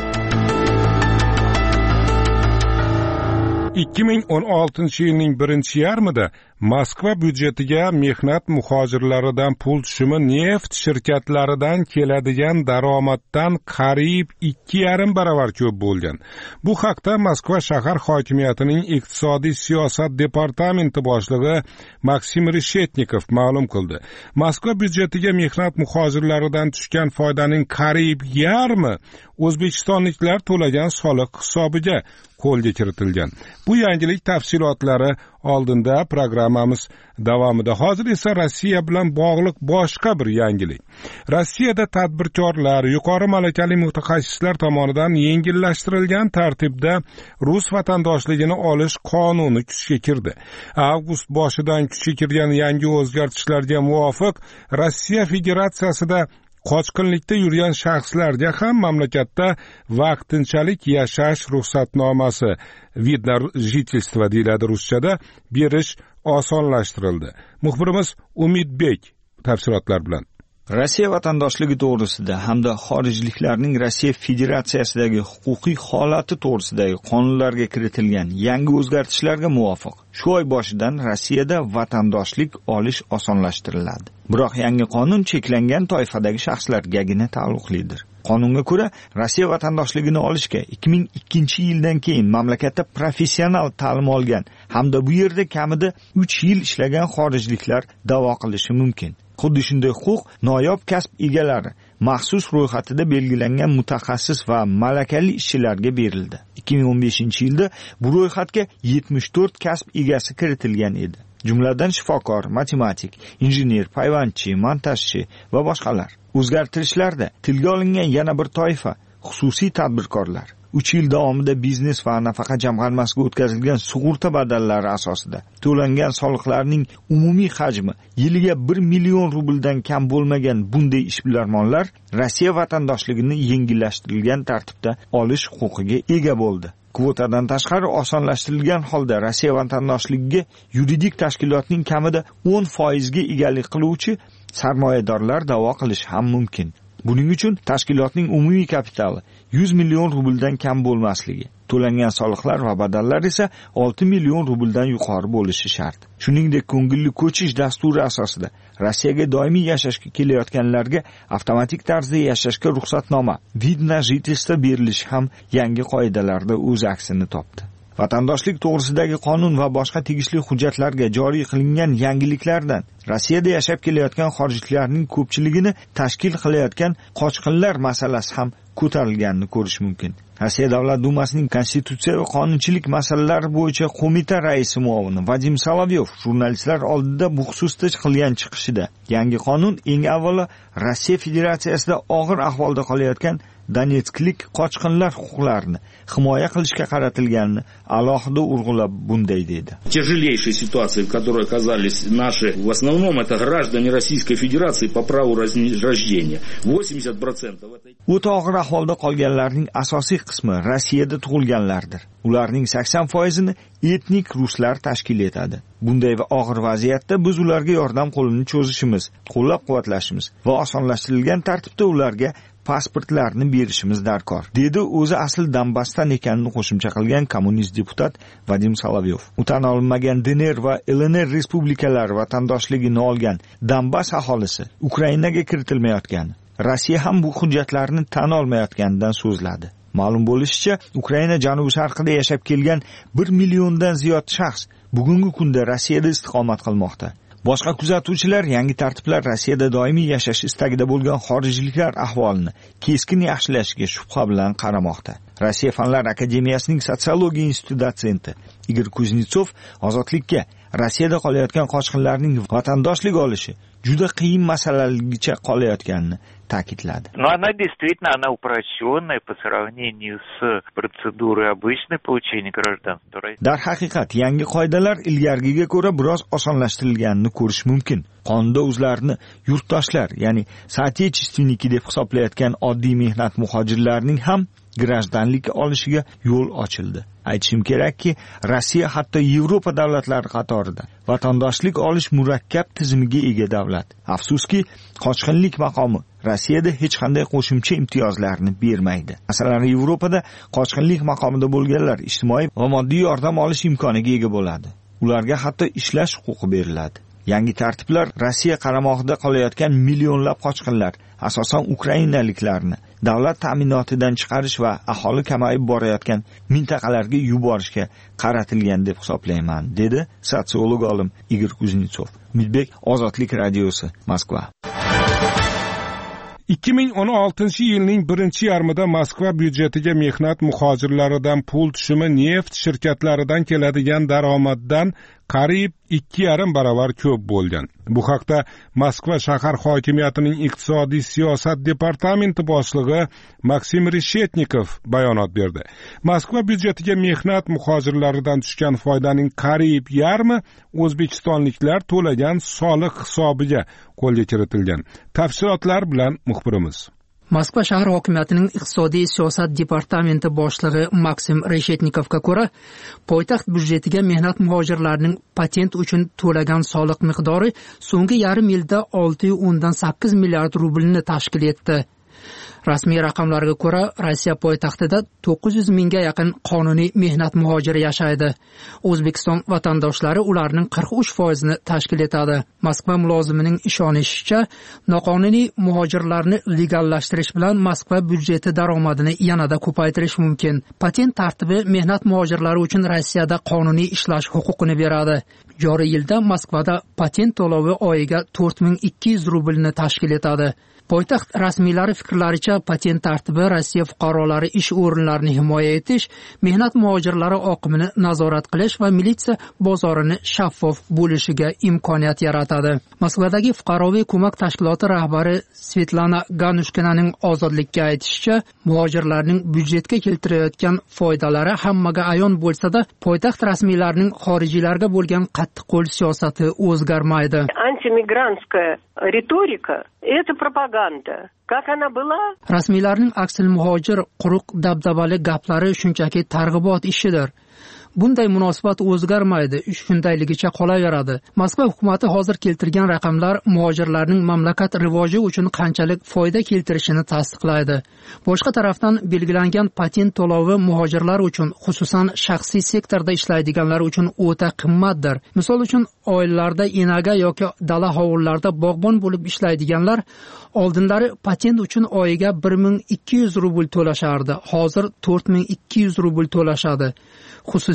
ikki ming o'n oltinchi yilning birinchi yarmida Moskva byudjetiga mehnat muhojirlaridan pul tushumi neft shirkatlaridan keladigan daromaddan qariyb ikki yarim baravar ko'p bo'lgan. Bu haqda Moskva shahar hokimiyatining iqtisodiy siyosat departamenti boshlig'i Maksim Reshetnikov ma'lum qildi. Moskva byudjetiga mehnat muhojirlaridan tushgan foydaning qariyb yarmi o'zbekistonliklar to'lagan soliq hisobiga qo'lga kiritilgan. Bu yangilik tafsilotlari oldinda programmamiz davomida. Hozir esa Rossiya bilan bog'liq boshqa bir yangilik. Rossiyada tadbirkorlar, yuqori malakali mutaxassislar tomonidan yengillashtirilgan tartibda rus vatandoshligini olish qonuni kuchga kirdi. Avgust boshidan kuchga kirgan yangi o'zgartishlarga muvofiq Rossiya Federatsiyasida qochqinlikda yurgan shaxslarga ham mamlakatda vaqtinchalik yashash ruxsatnomasi, vid na жительство deyiladi ruschada, berish osonlashtirildi. Muxbirimiz Umidbek tafsilotlar bilan. Rossiya vatandoshligi to'g'risida hamda xorijliklarning Rossiya Federatsiyasidagi huquqiy holati to'g'risidagi qonunlarga kiritilgan yangi o'zgartishlarga muvofiq shu oy boshidan Rossiyada vatandoshlik olish osonlashtiriladi. Biroq yangi qonun cheklangan toifadagi shaxslargagina taalluqlidir. Qonunga ko'ra, Rossiya vatandoshligini olishga ikki ming ikkinchi yildan keyin mamlakatda professional ta'lim olgan hamda bu yerda kamida uch yil ishlagan xorijliklar da'vo qilishi mumkin. Xuddi shunday huquq noyob kasb egalari, maxsus ro'yxatida belgilangan mutaxassis va malakali ishchilarga berildi. ikki ming o'n beshinchi yilda bu ro'yxatga yetmish to'rt kasb egasi kiritilgan edi. Jumladan shifokor, matematik, injener, payvandchi, montajchi va boshqalar. O'zgartirishlarda tilga olingan yana bir toifa xususiy tadbirkorlar. uch yil davomida biznes va nafaqa jamg'armasiga o'tkazilgan sug'urta badallari asosida to'langan soliqlarning umumiy hajmi yiliga bir million rubldan kam bo'lmagan bunday ishbilarmonlar Rossiya vatandoshligini yengillashtirilgan tartibda olish huquqiga ega bo'ldi. Kvotadan tashqari osonlashtirilgan holda Rossiya vatandoshligiga yuridik tashkilotning kamida o'n foiz ga egalik qiluvchi sarmoyadorlar da'vo qilishi ham mumkin. Buning uchun tashkilotning umumiy kapitali yuz million rubldan kam bo'lmasligi, to'langan soliqlar va badallar esa olti million rubldan yuqori bo'lishi shart. Shuningdek, ko'ngilli ko'chish dasturi asosida Rossiyaga doimiy yashashga kelayotganlarga avtomatik tarzda yashashga ruxsatnoma, vid na жительство berilishi ham yangi qoidalarda o'z aksini topdi. Vatandoshlik to'g'risidagi qonun va boshqa tegishli hujjatlarga joriy qilingan yangiliklardan Rossiyada yashab kelayotgan xorijliklarning ko'pchiligini tashkil qilayotgan qochqinlar masalasi ham ko'tarilganini ko'rish mumkin. Rossiya Davlat dumasining konstitutsiya va qonunchilik masalalari bo'yicha qo'mita raisi muovini Vadim Solovyov jurnalistlar oldida bu xususda qilgan chiqishida yangi qonun eng avvalo Rossiya Federatsiyasida og'ir ahvolda qolayotgan Donetsklik qochqinlar huquqlarini himoya qilishga qaratilganini alohida urg'ulab bunday dedi. Тяжелейшей ситуации, в которой оказались наши, в основном это граждане Российской Федерации по праву рождения. восемьдесят процентов этой... O'ta og'ir ahvolda qolganlarning asosiy qismi Rossiyada tug'ilganlardir. Ularning sakson foizini etnik ruslar tashkil etadi. Bunday va og'ir vaziyatda biz ularga yordam qo'lini cho'zishimiz, qo'llab-quvvatlashimiz va osonlashtirilgan tartibda ularga pasportlarni berishimiz darkor, dedi o'zi asl Donbassdan ekanini qo'shimcha qilgan kommunist deputat Vadim Solovyov. U tan olinmagan D N R va L N R respublikalari vatandoshligini olgan Donbass aholisi Ukrainaga kiritilmayotgani, Rossiya ham bu hujjatlarni tan olmayotganidan so'zladi. Ma'lum bo'lishicha, Ukraina janubi-sharqida yashab kelgan bir milliondan ziyod shaxs bugungi kunda Rossiyada istiqomat qilmoqda. Boshqa kuzatuvchilar yangi tartiblar Rossiyada doimiy yashash istagida bo'lgan xorijliklar ahvolini keskin yaxshilashiga shubha bilan qaramoqda. Rossiya Fanlar akademiyasining sotsiologiya instituti dotsenti Igor Kuznetsov ozodlikka Rossiyada qolayotgan qochqinlarning vatandoshlik olishi juda qiyin masalaligicha qolayotganini ta'kidladi. Но она действительно она упрощенная по сравнению с процедурой обычной получения гражданства. Darhaqiqat yangi qoidalar ilgarigiga ko'ra biroz osonlashtirilganini ko'rish mumkin. Qonunda o'zlarini yurtdoshlar, ya'ni sootечественники deb hisoblayotgan oddiy mehnat muhojirlarining ham grajdanlik olishiga yo'l ochildi. Aytishim kerakki, Rossiya hatto Yevropa davlatlari qatorida vatandoshlik olish murakkab tizimiga ega davlat. Afsuski, qochqinlik maqomi Rossiyada hech qanday qo'shimcha imtiyozlarni bermaydi. Masalan, Yevropada qochqinlik maqomida bo'lganlar ijtimoiy va moddiy yordam olish imkoniga ega bo'ladi. Ularga hatto ishlash huquqi beriladi. Yangi tartiblar Rossiya qaramog'ida qolayotgan millionlab qochqinlar, asosan ukrainaliklarni davlat ta'minotidan chiqarish va aholi kamayib borayotgan mintaqalarga yuborishga qaratilgan deb hisoblayman, dedi sotsiolog olim Igor Kuznetsov. Umidbek, Ozodlik radiosi, Moskva. ikki ming o'n oltinchi yilning birinchi yarmida Moskva byudjetiga mehnat muhojirlaridan pul tushumi neft shirkatlaridan keladigan daromaddan qariyb ikki yarim barobar ko'p bo'lgan. Bu haqda Moskva shahar hokimiyatining iqtisodiy siyosat departamenti boshlig'i Maksim Reshetnikov bayonot berdi. Moskva byudjetiga mehnat muhojirlaridan tushgan foydaning qariyb yarmi o'zbekistonliklar to'lagan soliq hisobiga qo'lga kiritilgan. Tafsilotlar bilan muxbirimiz. Moskva shahar hokimiyatining iqtisodiy siyosat departamenti boshlig'i Maksim Reshetnikovga ko'ra, poytaxt byudjetiga mehnat muhojirlarining patent uchun to'lagan soliq miqdori so'nggi yarim yilda olti nuqta o'n sakkiz milliard rublni tashkil etdi. Rasmiy raqamlarga ko'ra, Rossiya poytaxtida to'qqiz yuz mingga yaqin qonuniy mehnat muhojiri yashaydi. O'zbekiston vatandoshlari ularning qirq uch foizini tashkil etadi. Moskva mulozimining ishonishicha, noqonuniy muhojirlarni legallashtirish bilan Moskva byudjeti daromadini yanada ko'paytirish mumkin. Patent tartibi mehnat muhojirlari uchun Rossiyada qonuniy ishlash huquqini beradi. Joriy yilda Moskvada patent to'lovi oyiga to'rt ming ikki yuz rublni tashkil etadi. Poytaxt rasmiylari fikrlaricha, patent tartibi Rossiya fuqarolari ish o'rinlarini himoya etish, mehnat muhojirlari oqimini nazorat qilish va militsiya bozorini shaffof bo'lishiga imkoniyat yaratadi. Moskvadagi fuqaroviy ko'mak tashkiloti rahbari Svetlana Ganushkinaning ozodlikka aytishicha, muhojirlarning byudjetga keltirayotgan foydalari hammaga ayon bo'lsa-da, poytaxt rasmiylarining xorijiylarga bo'lgan qattiqqo'l siyosati o'zgarmaydi. Антимигрантская риторика – это пропаганда. Как она была? Rasmiylarning aksil muhojir quruq dabdabali gaplari shunchaki targ'ibot ishidir. Bunday munosabat o'zgarmaydi, shundayligicha qolaveradi. Moskva hukumati hozir keltirgan raqamlar muhojirlarning mamlakat rivoji uchun qanchalik foyda keltirishini tasdiqlaydi. Boshqa tarafdan belgilangan patent to'lovi muhojirlar uchun, xususan shaxsiy sektorda ishlaydiganlar uchun o'ta qimmatdir. Misol uchun, oilalarda enaga yoki dala hovullarda bog'bon bo'lib ishlaydiganlar oldinlari patent uchun oyiga bir ming ikki yuz rubl to'lashardi. Hozir to'rt ming ikki yuz rubl to'lashadi. Xususiy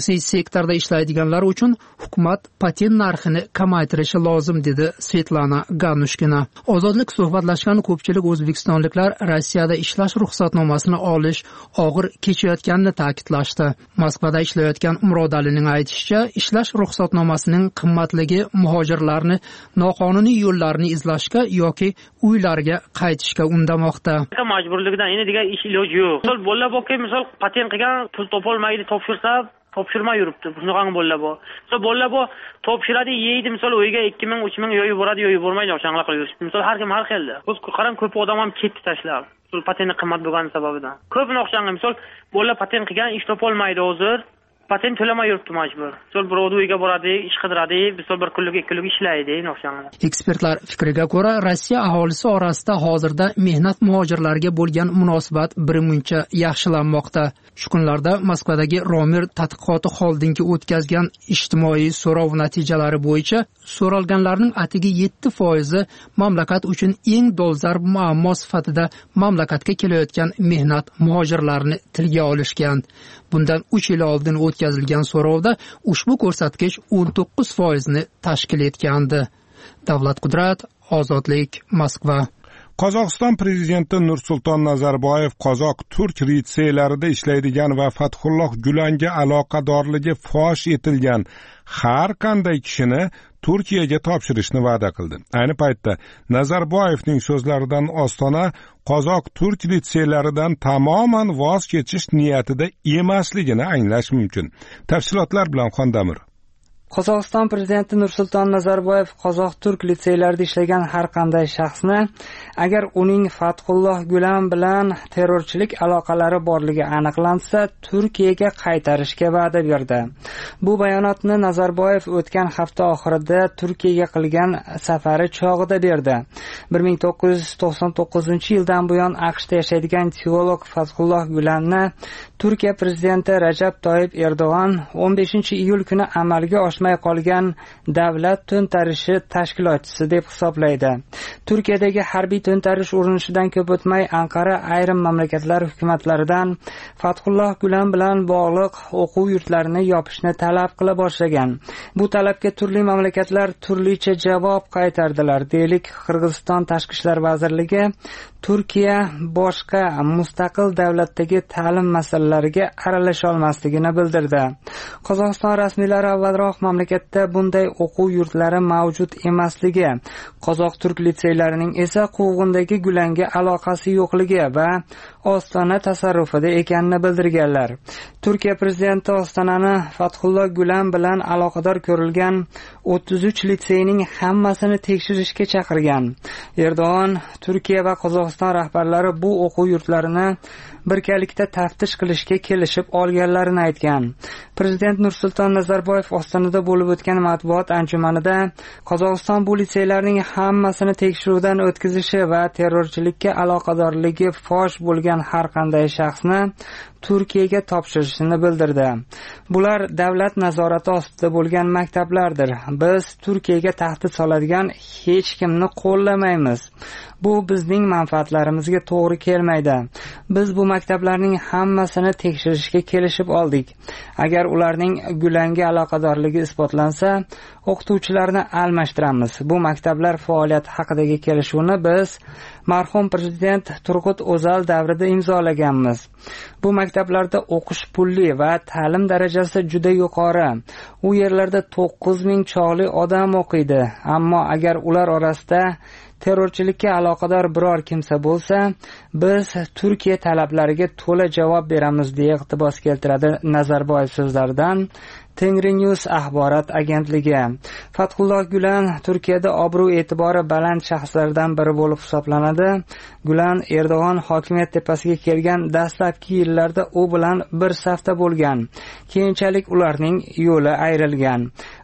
xususiy sektorda ishlaydiganlar uchun hukumat patent narxini kamaytirishi lozim, dedi Svetlana Ganushkina. Ozodlik suhbatlashgan ko'pchilik o'zbekistonliklar Rossiyada ishlash ruxsatnomasini olish og'ir kechayotganini ta'kidlashdi. Moskvada ishlayotgan Murodalining aytishicha, ishlash ruxsatnomasining qimmatligi muhojirlarni noqonuniy yo'llarni izlashga yoki uylariga qaytishga undamoqda. Majburlikdan endi degan ish iloji yo'q. Misol bolalar borki, misol patent qilgan, pul topolmaydi, topshirsa topshirmay yuribdi. Bunaqa bolalar bor. Misol bolalar bor, topshiradi, yeydi, misol o'yiga ikki ming uch ming yo'yib boradi, yo'yib bormaydi, o'shanga qilib yuribdi. Misol har kim har xilda. Biz qaram ko'p odam ham ketdi tashlab. Misol patentni qimmat bo'lgani sababidan. Ko'p noqshanga misol bolalar patent qilgan, ish topolmaydi hozir. Patent to'lamay yuribdi majbur. Misol birov uyga boradi, ish qidiradi, misol bir kunlik, ikki kunlik ishlaydi, noqshanga. Ekspertlar fikriga ko'ra, Rossiya aholisi orasida hozirda mehnat muhojirlarga bo'lgan munosabat birmuncha yaxshilanmoqda. Shu kunlarda Moskvadagi Romer tadqiqoti holdingi o'tkazgan ijtimoiy so'rov natijalari bo'yicha so'ralganlarning atigi yetti foizi mamlakat uchun eng dolzarb muammo sifatida mamlakatga kelayotgan mehnat muhojirlarini tilga olishgan. Bundan uch yil oldin o'tkazilgan so'rovda ushbu ko'rsatkich o'n to'qqiz foizni tashkil etgandi. Davlat Qudrat, Ozodlik, Moskva. Qozog'iston prezidenti Nursulton Nazarboyev qozoq-turk litseylarida ishlaydigan va Fathulloh Gulanga aloqadorligi fosh etilgan har qanday kishini Turkiyaga topshirishni va'da qildi. Ayni paytda Nazarboyevning so'zlaridan ostona qozoq-turk litseylaridan tamoman voz kechish niyatida emasligini anglash mumkin. Tafsilotlar bilan Xondamir. Qozog'iston prezidenti Nursulton Nazarboyev qozoq-turk litseylarida ishlagan har qanday shaxsni agar uning Fathulloh Gulan bilan terrorchilik aloqalari borligi aniqlansa, Turkiyaga qaytarishga va'da berdi. Bu bayonotni Nazarboyev o'tgan hafta oxirida Turkiyaga qilgan safari chog'ida berdi. bir ming to'qqiz yuz to'qson to'qqizinchi yildan buyon AQShda yashaydigan teolog Fathulloh Gulanni Turkiya prezidenti Rajab Toyyib Erdo'g'an o'n beshinchi iyul kuni amalga oshmay qolgan davlat to'ntarishi tashkilotchisi deb hisoblaydi. Turkiyadagi harbiy to'ntarish urinishidan ko'p o'tmay Anqara ayrim mamlakatlar hukumatlaridan Fathulloh Gulan bilan bog'liq o'quv yurtlarini yopishni talab qila boshlagan. Bu talabga turli mamlakatlar turlicha javob qaytardilar. Deylik, Qirg'iziston Tashqi ishlar vazirligi Turkiya boshqa mustaqil davlatdagi ta'lim masalalariga aralasha olmasligini bildirdi. Qozog'iston rasmiylari avvalroq mamlakatda bunday o'quv yurtlari mavjud emasligi, qozoq-turk litseylarining esa quvg'indagi Gulanga aloqasi yo'qligi va Ostona tasarrufida ekanini bildirganlar. Turkiya prezidenti Ostonani Fathulloh Gulan bilan aloqador ko'rilgan o'ttiz uch litseyning hammasini tekshirishga chaqirgan. Erdo'g'an Turkiya va Qozog'iston rahbarlari bu o'quv yurtlarini birgalikda taftish qilishga kelishib olganlarini aytgan. Prezident Nursulton Nazarboyev Ostonada bo'lib o'tgan matbuot anjumanida Qozog'iston bu litseylarning hammasini tekshiruvdan o'tkazishi va terrorchilikka aloqadorligi fosh bo'lgan har qanday shaxsni Turkiyaga topshirishini bildirdi. Bular davlat nazorati ostida bo'lgan maktablardir. Biz Turkiyaga tahdid soladigan hech kimni qo'llamaymiz. Bu bizning manfaatlarimizga to'g'ri kelmaydi. Biz bu maktablarning hammasini tekshirishga kelishib oldik. Agar ularning Gulanga aloqadorligi isbotlansa, o'qituvchilarni almashtiramiz. Bu maktablar faoliyati haqidagi kelishuvni biz marhum prezident Turg'ut O'zal davrida imzolaganmiz. Bu maktablarda o'qish pulli va ta'lim darajasi juda yuqori. U yerlarda to'qqiz ming chog'li odam o'qiydi. Ammo agar ular orasida terrorchilikka aloqador biror kimsa bo'lsa, biz Turkiya talablariga to'la javob beramiz, deya iqtibos keltiradi Nazarboyev so'zlaridan Tengri News axborot agentligi. Fathulloh Gulan Turkiyada obro' e'tibori baland shaxslardan biri bo'lib hisoblanadi. Gulan Erdo'g'an hokimiyat tepasiga kelgan dastlabki yillarda u bilan bir safda bo'lgan. Keyinchalik ularning yo'li ayrilgan.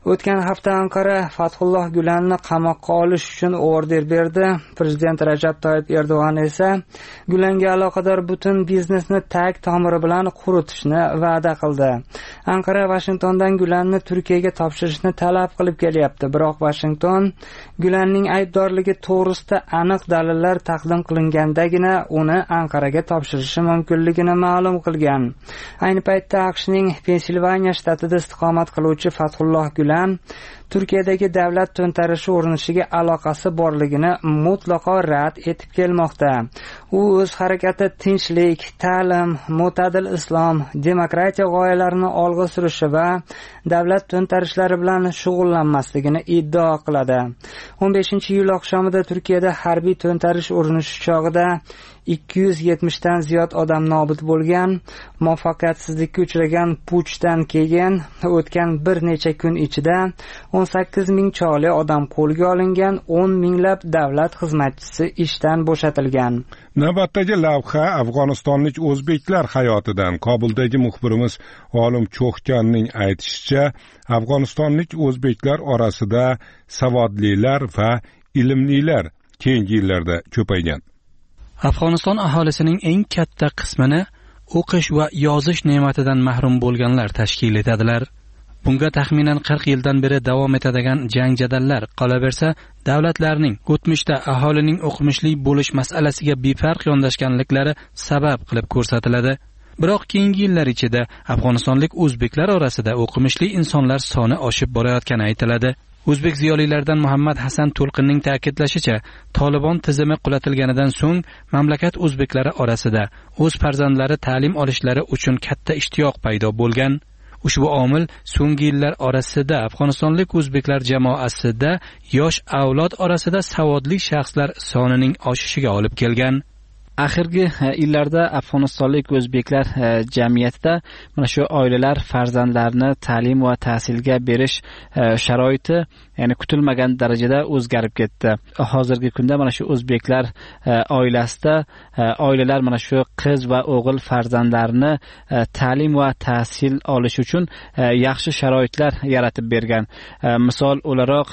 O'tgan hafta Anqara Fathulloh Gulenni qamoqqa olish uchun order berdi. Prezident Rajab Toyyib Erdo'g'an esa Gulanga aloqador butun biznesni tag tomiri bilan quritishni va'da qildi. Anqara Washingtondan Gulenni Turkiyaga topshirishni talab qilib kelyapti. Biroq Washington Gulenning aybdorligi to'g'risida aniq dalillar taqdim qilingandagina uni Anqaraga topshirishi mumkinligini ma'lum qilgan. Ayni paytda AQShning Pensilvaniya shtatida istiqomat qiluvchi Fathulloh Gulen Turkiyadagi davlat to'ntarishi urinishiga aloqasi borligini mutlaqo rad etib kelmoqda. U o'z harakati tinchlik, ta'lim, mo'tadil islom, demokratiya g'oyalarini olg'a surishi va davlat to'ntarishlari bilan shug'ullanmasligini iddao qiladi. o'n beshinchi iyul oqshomida Turkiyada harbiy to'ntarish urinishi chog'ida ikki yuz yetmishdan ziyod odam nobud bo'lgan. Muvaffaqiyatsizlikka uchragan puchdan keyin o'tgan bir necha kun ichida o'n sakkiz ming choli odam qo'lga olingan, o'n minglab davlat xizmatchisi ishdan bo'shatilgan. Navbatdagi lavha Afg'onistonlik o'zbeklar hayotidan. Kobuldagi muxbirimiz Olim Cho'xkanning aytishicha, Afg'onistonlik o'zbeklar orasida savodlilar va ilmlilar keyingi yillarda ko'paygan. Afg'oniston aholisining eng katta qismini o'qish va yozish ne'matidan mahrum bo'lganlar tashkil etadilar. Bunga taxminan qirq yildan beri davom etadigan jang-jadallar, qolaversa, davlatlarning o'tmishda aholining o'qimishli bo'lish masalasiga befarq yondashganliklari sabab qilib ko'rsatiladi. Biroq keyingi yillar ichida Afg'onistonlik o'zbeklar orasida o'qimishli insonlar soni oshib borayotgani aytiladi. O'zbek ziyolilaridan Muhammad Hasan To'lqinning ta'kidlashicha, Tolibon tizimi qulatilganidan so'ng mamlakat o'zbeklari orasida o'z farzandlari ta'lim olishlari uchun katta ishtiyoq paydo bo'lgan. Ushbu omil so'nggi yillar orasida Afg'onistonlik o'zbeklar jamoasida yosh avlod orasida savodli shaxslar sonining oshishiga olib kelgan. Axirgi yillarda Afg'onistonlik o'zbeklar jamiyatida mana shu oilalar farzandlarini ta'lim va tahsilga berish sharoiti ya'ni kutilmagan darajada o'zgarib ketdi. Hozirgi kunda mana shu o'zbeklar oilasida oilalar mana shu qiz va o'g'il farzandlarini ta'lim va tahsil olish uchun yaxshi sharoitlar yaratib bergan. Misol o'laroq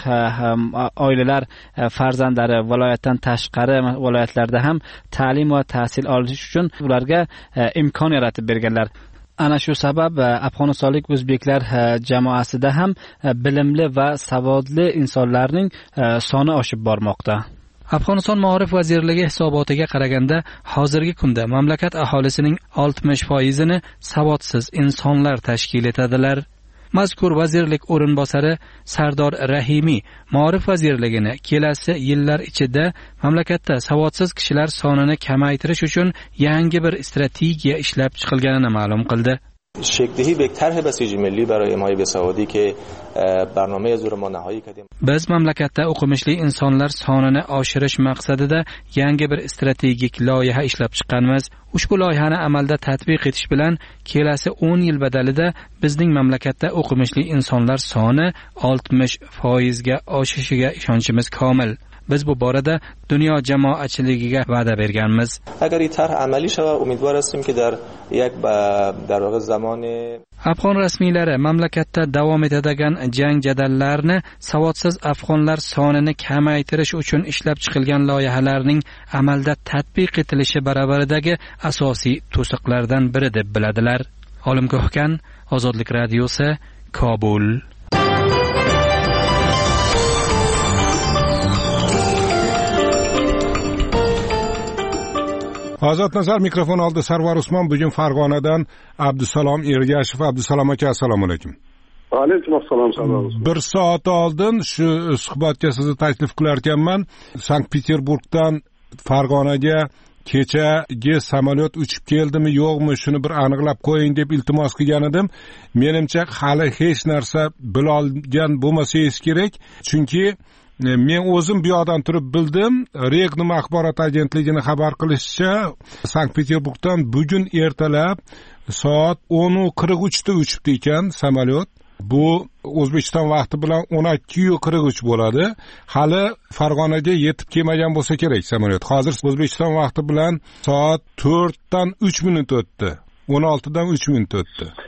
oilalar farzandlari viloyatdan tashqari viloyatlarda ham ta'lim va tahsil olish uchun ularga imkon yaratib berganlar. Ana shu sabab Afg'onistonlik o'zbeklar jamoasida ham bilimli va savodli insonlarning soni oshib bormoqda. Afg'oniston Ma'rif vazirligi hisobotiga qaraganda, hozirgi kunda mamlakat aholisining oltmish foizini savodsiz insonlar tashkil etadilar. Mazkur vazirlik o'rinbosari Sardor Rahimiy Ma'rif vazirligini kelasi yillar ichida mamlakatda savodsiz kishilar sonini kamaytirish uchun yangi bir strategiya ishlab chiqilganini ma'lum qildi. شکل‌دهی به یک طرح بسیج ملی برای حمایت بیسوادی که برنامه زور ما نهایی کردیم. Biz mamlakatda o'qimishli insonlar sonini oshirish maqsadida yangi bir strategik loyiha ishlab chiqqanmiz. Ushbu loyihani amalda tatbiq etish bilan kelasi o'n yil badalida bizning mamlakatda o'qimishli insonlar soni oltmish foizga oshishiga ishonchimiz komil. Biz bu borada dunyo jamoatchiligiga va'da berganmiz. Agar این طرح عملی شود امیدوار هستیم که در یک در واقع زمان Afg'on rasmiylari mamlakatda davom etadigan jang jadallarni savodsiz afg'onlar sonini kamaytirish uchun ishlab chiqilgan loyihalarning amalda tatbiq etilishi barabaridagi asosiy to'siqlardan biri deb biladilar. Olim Ko'hkan, Ozodlik radiosi, Kobul. Ozod nazar mikrofon oldi Sarvar Usmon. Bugun Farg'onadan Abdusalom Ergashev. Abdusalom aka, assalomu alaykum. Alaykum assalom. Bir soat oldin shu suhbatga sizni taklif qilar ekanman. Sankt-Peterburgdan Farg'onaga kechagi samolyot uchib keldimi yo'qmi shuni bir aniqlab qo'ying deb iltimos qilgan edim. Menimcha hali hech narsa bilolgan bo'lmasangiz kerak, chunki men o'zim bu yoqdan turib bildim. Regnum axborot agentligining xabar qilishicha, Sankt-Peterburgdan bugun ertalab soat o'n qirq uch da uchibdi ekan samolyot. Bu O'zbekiston vaqti bilan o'n ikki qirq uch bo'ladi. Hali Farg'onaga yetib kelmagan bo'lsa kerak samolyot. Hozir O'zbekiston vaqti bilan soat to'rt dan uch minut o'tdi. o'n olti dan uch minut o'tdi.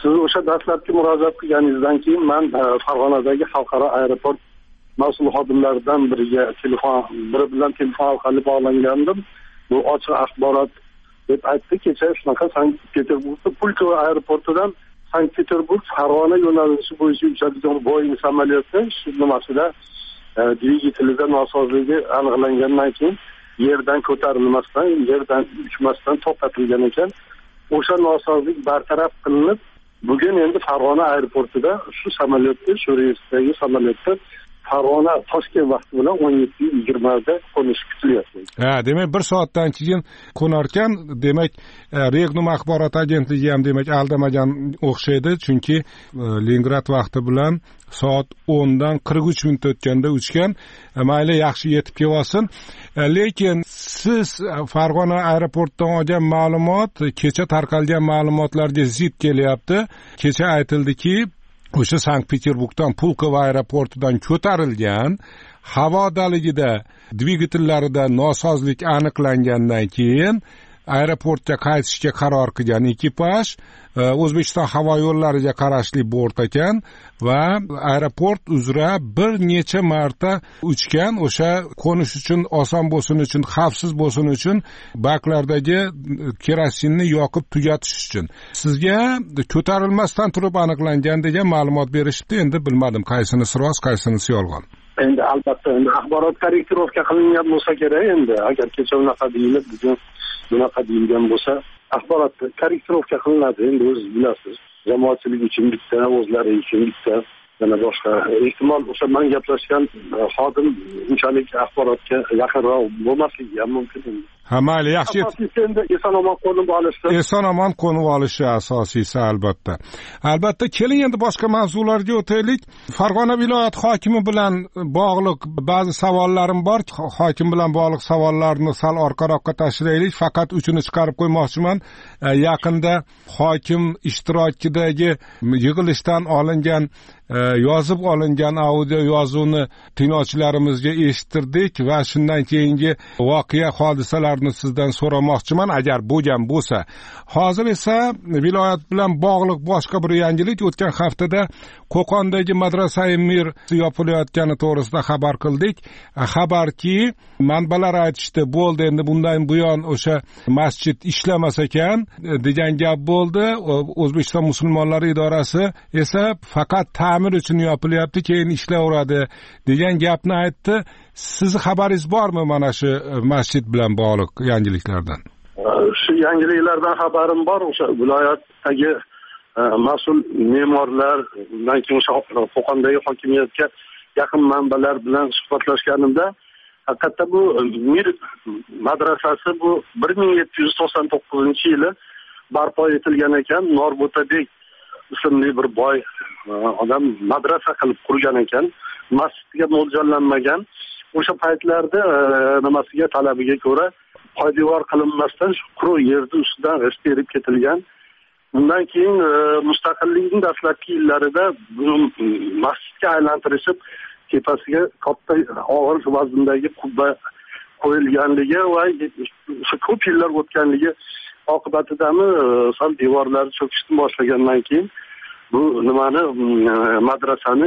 siz o'sha dastlabki murojaat qilganingizdan keyin man Farg'onadagi xalqaro aeroport mas'ul xodimlaridan biriga telefon biri bilan telefon orqali bog'langandim. Bu ochiq axborot deb aytdi, kecha shunaqa Sankt-Peterburg Pulkovo aeroportidan Sankt-Peterburg Farg'ona yo'nalishi bo'yicha uchadigan Boeing samolyoti shu nimasida dvigatelida nosozligi aniqlangandan keyin yerdan ko'tarilmasdan, yerdan uchmasdan to'xtatilgan ekan. O'sha nosozlik bartaraf qilinib, bugun endi Farg'ona aeroportida shu samolyotda, shu reysdagi samolyotda Farg'ona Toshkent vaqti bilan o'n yetti yigirma da qo'nishi kutilyapti. Ha, demak bir soatdan keyin qo'narkan, demak Regnum axborot agentligi ham demak aldamagan o'xshaydi, chunki Leningrad vaqti bilan soat o'ndan qirq uch minut o'tganda uchgan. Mayli, yaxshi yetib kelsin. Lekin siz Farg'ona aeroportidan olgan ma'lumot kecha tarqalgan ma'lumotlarga zid kelyapti. Kecha aytildiki, o'sha Sankt-Peterburgdan Pulkovo aeroportidan ko'tarilgan havo daligida dvigatellarida nosozlik aniqlangandan keyin aeroportga qaytishga qaror qilgan ekipaj O'zbekiston havo yo'llariga qarashli bort ekan va aeroport uzra bir necha marta uchgan, o'sha qo'nish uchun oson bo'lsin uchun, xavfsiz bo'lsin uchun baklardagi kerosinni yoqib tugatish uchun. Sizga ko'tarilmasdan turib aniqlangan degan ma'lumot berishibdi. Endi bilmadim qaysinisi rost, qaysinisi yolg'on. Endi albatta endi axborot korrektirovka qilingan bo'lsa kerak. Endi agar kecha unaqa deyilib, bugun bunaqa deyilgan bo'lsa, axborot korrektirovka qilinadi. Endi o'zingiz bilasiz, jamoatchilik uchun bitta, o'zlari uchun bitta, yana boshqa ehtimol o'sha men gaplashgan xodim unchalik axborotga yaqinroq bo'lmasligi ham mumkin. Ha, mayli, yaxshi. Asosiysi endi eson-omon qo'nib olishi. Eson-omon qo'nib olishi asosiysi albatta. Albatta, keling endi boshqa mavzularga o'taylik. Farg'ona viloyat hokimi bilan bog'liq ba'zi savollarim bor. Hokim bilan bog'liq savollarni sal orqaroqqa tashlaylik. Faqat uchini chiqarib qo'ymoqchiman. Yaqinda hokim ishtirokidagi yig'ilishdan olingan yozib olingan audio yozuvni tinglovchilarimizga eshittirdik va shundan keyingi voqea hodisalarni sizdan so'ramoqchiman agar bo'lgan bo'lsa. Hozir esa viloyat bilan bog'liq boshqa bir yangilik. O'tgan haftada Qo'qondagi madrasa-i Mir yopilayotgani to'g'risida xabar qildik. Xabarki, manbalar aytishdi, bo'ldi endi bundan buyon o'sha masjid ishlamas ekan degan gap bo'ldi. O'zbekiston musulmonlari idorasi esa faqat ta'mir uchun yopilyapti, keyin ishlayveradi degan gapni aytdi. Sizni xabaringiz bormi mana shu masjid bilan bog'liq yangiliklardan? Shu yangiliklardan xabarim bor. O'sha viloyatdagi mas'ul me'morlar, undan keyin o'sha Qo'qondagi hokimiyatga yaqin manbalar bilan suhbatlashganimda, haqiqatda bu Mir madrasasi bu bir ming yetti yuz to'qson to'qqizinchi yili barpo etilgan ekan. Norbo'tabek ismli bir boy odam madrasa qilib qurgan ekan. Masjidga mo'ljallanmagan. O'sha paytlarda nimasiga talabiga ko'ra poydevor qilinmasdan shu quruq yerni ustidan g'isht terib ketilgan. Undan keyin mustaqillikning dastlabki yillarida buni masjidga aylantirishib, tepasiga katta og'ir vazndagi qubba qo'yilganligi va o'sha ko'p yillar o'tganligi oqibatidami sal devorlari cho'kishni boshlagandan keyin bu nimani madrasani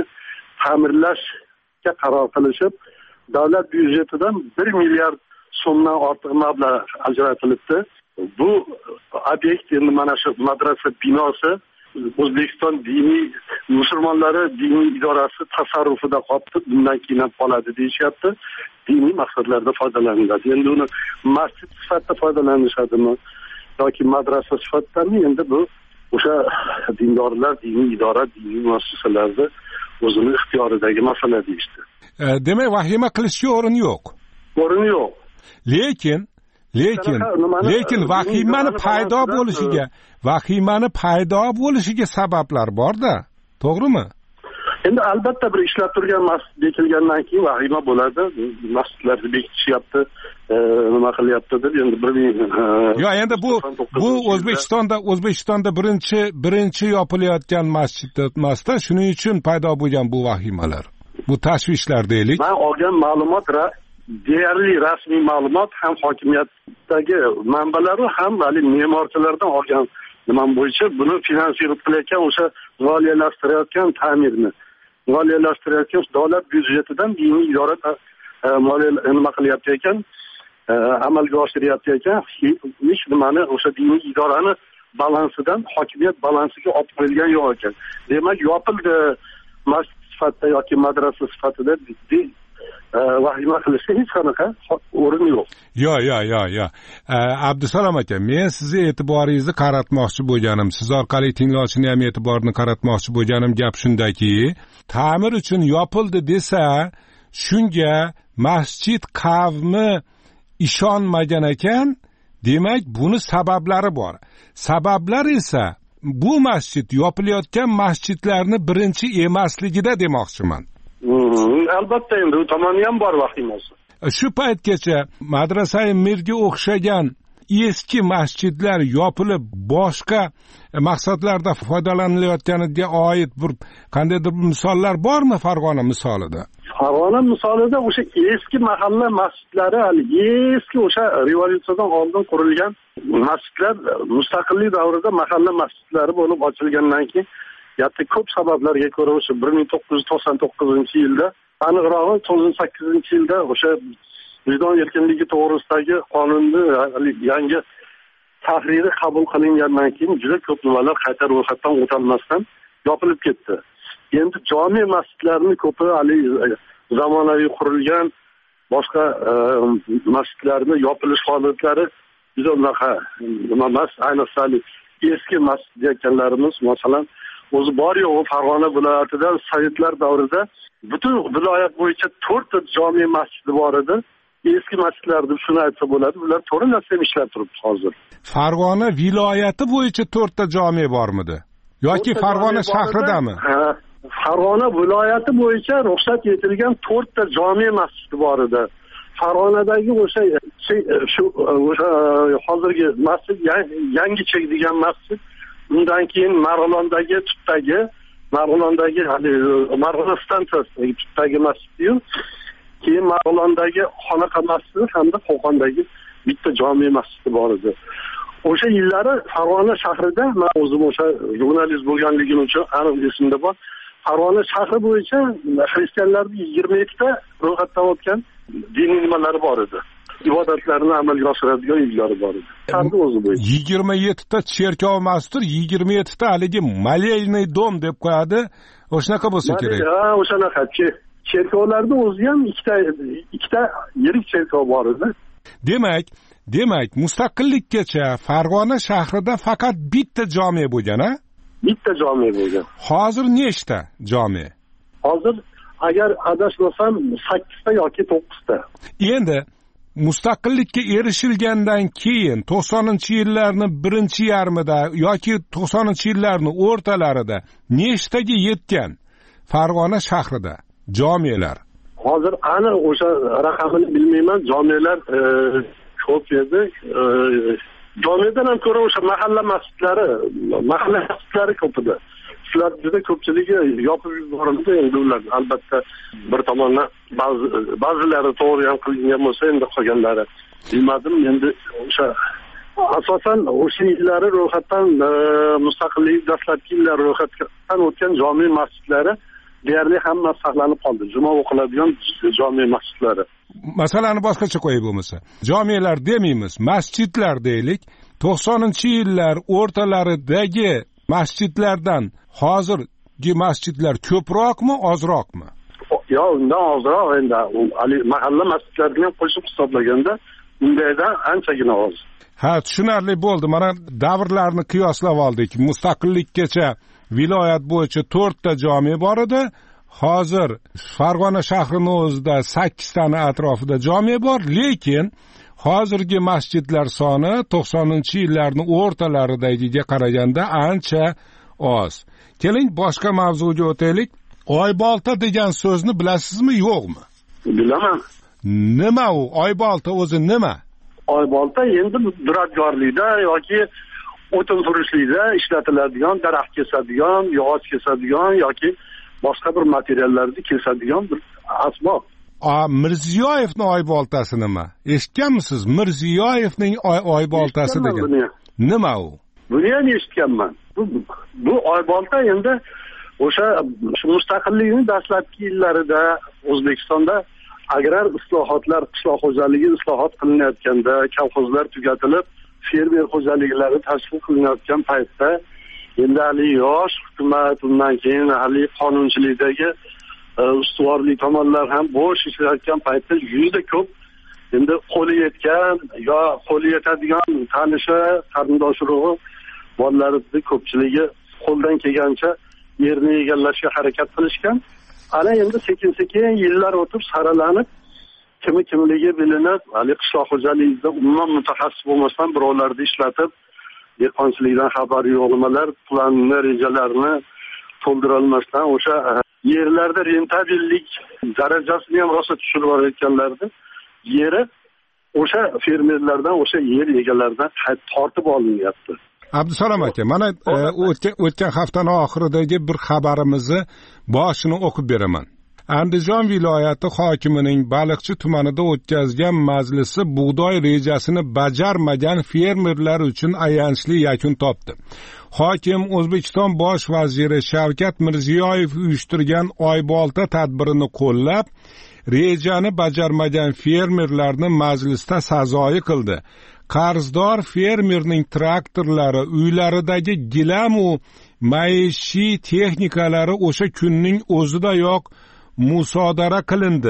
ta'mirlashga qaror qilishib, davlat byudjetidan bir milliard so'mdan ortiq mablag' ajratilibdi. Bu obyekt endi mana shu madrasa binosi O'zbekiston diniy musulmonlari diniy idorasi tasarrufida qoldi, bundan keyin ham qoladi deyishyapti. Diniy maqsadlarda foydalaniladi. Endi uni masjid sifatida foydalanishadimi yoki madrasa sifatidami, endi bu o'sha dindorlar, diniy idora, diniy muassasalarda o'zini ixtiyoridagi masala deyishdi. E, demak, vahima qilishga o'rin yo'q. O'rin yo'q. Lekin lekin lekin vahimani paydo bo'lishiga vahimani paydo bo'lishiga sabablar bor-da, to'g'rimi? Endi albatta bir ishlab turgan masjid bekilgandan keyin vahima bo'ladi. Masjidlarni bekitishyapti, nima qilyapti deb endi bir yo endi bu bu O'zbekistonda O'zbekistonda birinchi birinchi yopilayotgan masjid emasda, shuning uchun paydo bo'lgan bu vahimalar. Bu tashvishlar deylik. Men olgan ma'lumot deyarli rasmiy ma'lumot ham hokimiyatdagi manbalar ham hali me'morchilardan olgan nima bo'yicha buni finansировать qilayotgan o'sha moliyalashtirayotgan ta'mirni moliyalashtirayotgan davlat byudjetidan diniy idora moliya nima qilyapti ekan, amalga oshiryapti ekan, hech nimani o'sha diniy idorani balansidan hokimiyat balansiga olib qo'yilgan yo'q ekan. Demak, yopildi masjid sifatida yoki madrasa sifatida vahima qilishga hech qanaqa o'rin yo'q. Yo'q, yo'q, yo'q, yo'q. Abdusalom aka, men sizni e'tiboringizni qaratmoqchi bo'lganim, siz orqali tinglovchini ham e'tiborini qaratmoqchi bo'lganim gap shundaki, ta'mir uchun yopildi desa, shunga masjid qavmi ishonmagan ekan, demak buni sabablari bor. Sabablar esa bu masjid yopilayotgan masjidlarni birinchi emasligida demoqchiman. Albatta, endi u tomoni ham bor vahimasi. Shu paytgacha madrasai mirga o'xshagan eski masjidlar yopilib boshqa maqsadlarda foydalanilayotganiga oid bir qandaydir misollar bormi Farg'ona misolida? Farg'ona misolida o'sha eski mahalla masjidlari, hali eski o'sha revolyutsiyadan oldin qurilgan masjidlar mustaqillik davrida mahalla masjidlari bo'lib ochilgandan keyin yatta ko'p sabablarga ko'ra o'sha bir ming to'qqiz yuz to'qson to'qqizinchi yilda, aniqrog'i to'qqiz ming sakkizinchi yilda o'sha vijdon erkinligi to'g'risidagi qonunni yangi tahriri qabul qilingandan keyin juda ko'p nimalar qayta ro'yxatdan o'talmasdan yopilib ketdi. Endi jome masjidlarning ko'pi hali zamonaviy qurilgan boshqa masjidlarni yopilish holatlari juda unaqa nima emas. Ayniqsa eski masjid deyotganlarimiz, masalan, o'zi bor yo'q Farg'ona viloyatida sovetlar davrida butun viloyat bo'yicha to'rtta jome masjidi bor edi. Eski masjidlar deb shuni aytsa bo'ladi. Bular to'g'ri ishlab turibdi hozir. Farg'ona viloyati bo'yicha to'rtta jome bormidi? Yoki Farg'ona shahridami? Ha, Farg'ona viloyati bo'yicha ruxsat etilgan to'rtta jome masjidi bor edi. Farg'onadagi o'sha shu o'sha hozirgi masjid yangi chek degan masjid, undan keyin Marg'ilondagi tutdagi, Marg'ilondagi hali Marg'ilon stansiyasidagi tutdagi masjid-yu, keyin Marg'ilondagi Xonaqa masjidi hamda Qo'qondagi bitta jome masjidi bor edi. O'sha yillari Farg'ona shahrida, men o'zim o'sha jurnalist bo'lganligim uchun aniq esimda bor. Farg'ona shahri bo'yicha xristianlarning yigirma yettita ro'yxatdan o'tgan diniy nimalari bor edi. Ibodatlarini amalga oshiradigan uylari bor edi. Shaharda o'zi bo'yicha yigirma yettita cherkov emasdir, yigirma yettita haligi Maleyniy dom deb qo'yadi. O'shanaqa bo'lsa kerak. Ha, o'shanaqa. Cherkovlarda o'zi ham ikkita ikkita yirik cherkov bor edi. Demak, demak, mustaqillikkacha Farg'ona shahrida faqat bitta jome bo'lgan, ha? Bitta jome bo'lgan. Hozir nechta jome? Hozir agar adashmasam sakkizta yoki to'qqizta. Endi mustaqillikka erishilgandan keyin to'qsoninchi yillarning birinchi yarmida yoki to'qsoninchi yillarning o'rtalarida nechtaga yetgan Farg'ona shahrida jomelar? Hozir aniq o'sha raqamini bilmayman. Jomelar ko'p edi. Jomedan ham ko'ra o'sha mahalla masjidlari, mahalla masjidlari ko'p edi. Shular juda ko'pchiligi yopib yuborildi endi ular. Albatta bir tomondan ba'zi ba'zilari to'g'ri ham qilingan bo'lsa, endi qolganlari bilmadim. Endi o'sha asosan o'sha yillari ro'yxatdan mustaqillik dastlabki yillar ro'yxatdan o'tgan jome masjidlari deyarli hamma saqlanib qoldi. Juma o'qiladigan jome masjidlari. Masalani boshqacha qo'yib bo'lmasa, jomelar demaymiz, masjidlar deylik. to'qsoninchi yillar o'rtalaridagi masjidlardan hozirgi masjidlar ko'proqmi, ozroqmi? Yo, undan ozroq endi. Ali mahalla masjidlarini ham qo'shib hisoblaganda undaydan anchagina oz. Ha, tushunarli bo'ldi. Mana davrlarni qiyoslab oldik. Mustaqillikkacha viloyat bo'yicha to'rtta jome bor edi. Hozir Farg'ona shahrining o'zida sakkiztani atrofida jome bor, lekin hozirgi masjidlar soni to'qsoninchi yillarning o'rtalaridagiga qaraganda ancha oz. Keling, boshqa mavzuga o'taylik. Oybolta degan so'zni bilasizmi, yo'qmi? Bilaman. Nima u? Oybolta o'zi nima? Oybolta endi duradgorlikda yoki o'tin surishlikda ishlatiladigan, daraxt kesadigan, yog'och kesadigan yoki boshqa bir materiallarni kesadigan bir asbob. A, Mirziyoyevning oyboltasi nima? Eshitganmisiz? Mirziyoyevning oyboltasi degan. Nima u? buni ham eshitganman. Bu bu Oybolta endi o'sha mustaqillikning dastlabki yillarida O'zbekistonda agrar islohotlar, qishloq xo'jaligi islohot qilinayotganda, kolxozlar tugatilib, fermer xo'jaliklari tashkil qilinayotgan paytda endi hali yosh hukumat, undan keyin hali qonunchilikdagi ustuvorli tomonlar ham bo'sh ishlayotgan paytda juda ko'p endi qo'li yetgan yo qo'li yetadigan tanishi, qarindosh urug'i bolalarning ko'pchiligi qo'ldan kelgancha yerni egallashga harakat qilishgan. Ana endi sekin sekin yillar o'tib saralanib, kimi kimligi bilinib, hali qishloq xo'jaligida umuman mutaxassis bo'lmasdan birovlarni ishlatib, dehqonchilikdan xabari yo'q nimalar, planni, rejalarni to'ldira olmasdan o'sha yerlarda rentabillik darajasini ham rosa tushirib o'rayotganlarni yeri o'sha fermerlardan, o'sha yer egalaridan tortib olinyapti. Abdusalom aka, mana o'tgan haftaning oxiridagi bir xabarimizni boshini o'qib beraman. Andijon viloyati hokimining Baliqchi tumanida o'tkazgan majlisi bug'doy rejasini bajarmagan fermerlar uchun ayanchli yakun topdi. Hokim O'zbekiston bosh vaziri Shavkat Mirziyoyev uyushtirgan Oybolta tadbirini qo'llab, rejani bajarmagan fermerlarni majlisda sazoyi qildi. Qarzdor fermerning traktorlari, uylaridagi gilam va maishiy texnikalari o'sha kunning o'zidayoq musodara qilindi.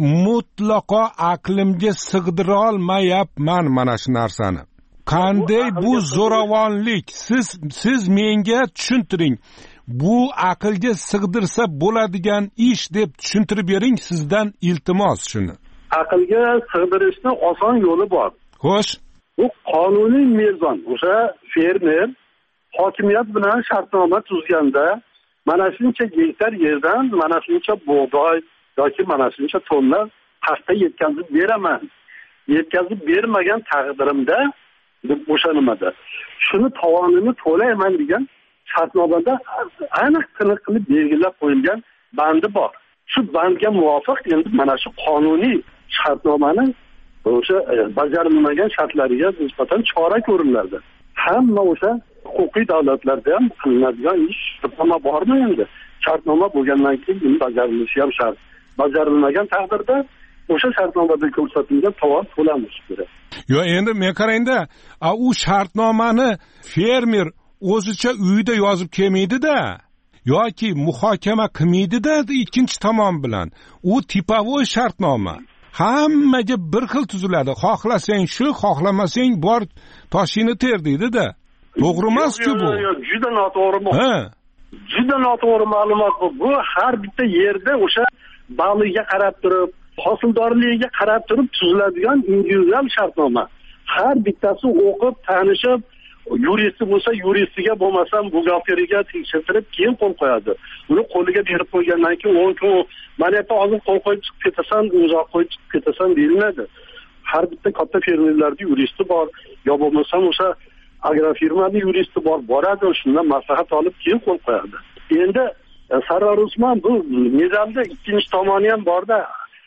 Mutlaqo aqlimga sig'dira olmayapman mana shu narsani. Qanday bu zo'ravonlik? Siz siz menga tushuntiring. Bu aqlga sig'dirsa bo'ladigan ish deb tushuntirib bering, sizdan iltimos shuni. Aqlga sig'dirishning oson yo'li bor. Xo'sh, bu qonuniy mezon. O'sha fermer hokimiyat bilan shartnoma tuzganda mana shuncha gektar yerdan mana shuncha bug'doy yoki mana shuncha tonna paxta yetkazib beraman. Yetkazib bermagan taqdirimda deb o'sha nimada shuni tovonini to'layman degan shartnomada aniq tiniq qilib belgilab qo'yilgan bandi bor. Shu bandga muvofiq endi mana shu qonuniy shartnomani o'sha bajarilmagan shartlariga nisbatan chora ko'riladi. Hamma o'sha huquqiy davlatlarda ham qilinadigan ish shartnoma bormi endi? Shartnoma bo'lgandan keyin uni bajarilishi ham shart. Bajarilmagan taqdirda o'sha shartnomada ko'rsatilgan tovon to'lanishi kerak. Yo endi men qarangda, u shartnomani fermer o'zicha uyida yozib kelmaydi-da, yoki muhokama qilmaydi-da ikkinchi tomon bilan. U tipovoy shartnoma. Hammaga bir xil tuziladi. Xohlasang shu, xohlamasang bor toshini ter deydi-da. To'g'ri emas-ku bu? Yo'q, juda noto'g'ri. Ha. Juda noto'g'ri ma'lumot bu. Bu har bitta yerda o'sha baliga qarab turib, hosildorligiga qarab turib tuziladigan individual shartnoma. Har bittasi o'qib, tanishib, yuristi bo'lsa yuristiga, bo'lmasa buxgalteriga tekshirtirib keyin qo'l qo'yadi. Uni qo'liga berib qo'ygandan keyin o'n kun mana yerda hozir qo'l qo'yib chiqib ketasan, imzo qo'yib chiqib ketasan deyiladi. Har bitta katta fermerlarda yuristi bor, yo bo'lmasa o'sha agrofirmaning yuristi bor, boradi, shundan maslahat olib keyin qo'l qo'yadi. Endi Sarvar Usmon bu medalda ikkinchi tomoni ham borda.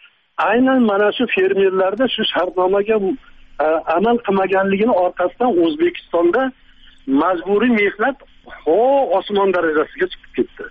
Aynan mana shu fermerlarda shu shartnomaga amal qilmaganligini orqasidan O'zbekistonda majburiy mehnat ho osmon darajasiga chiqib ketdi.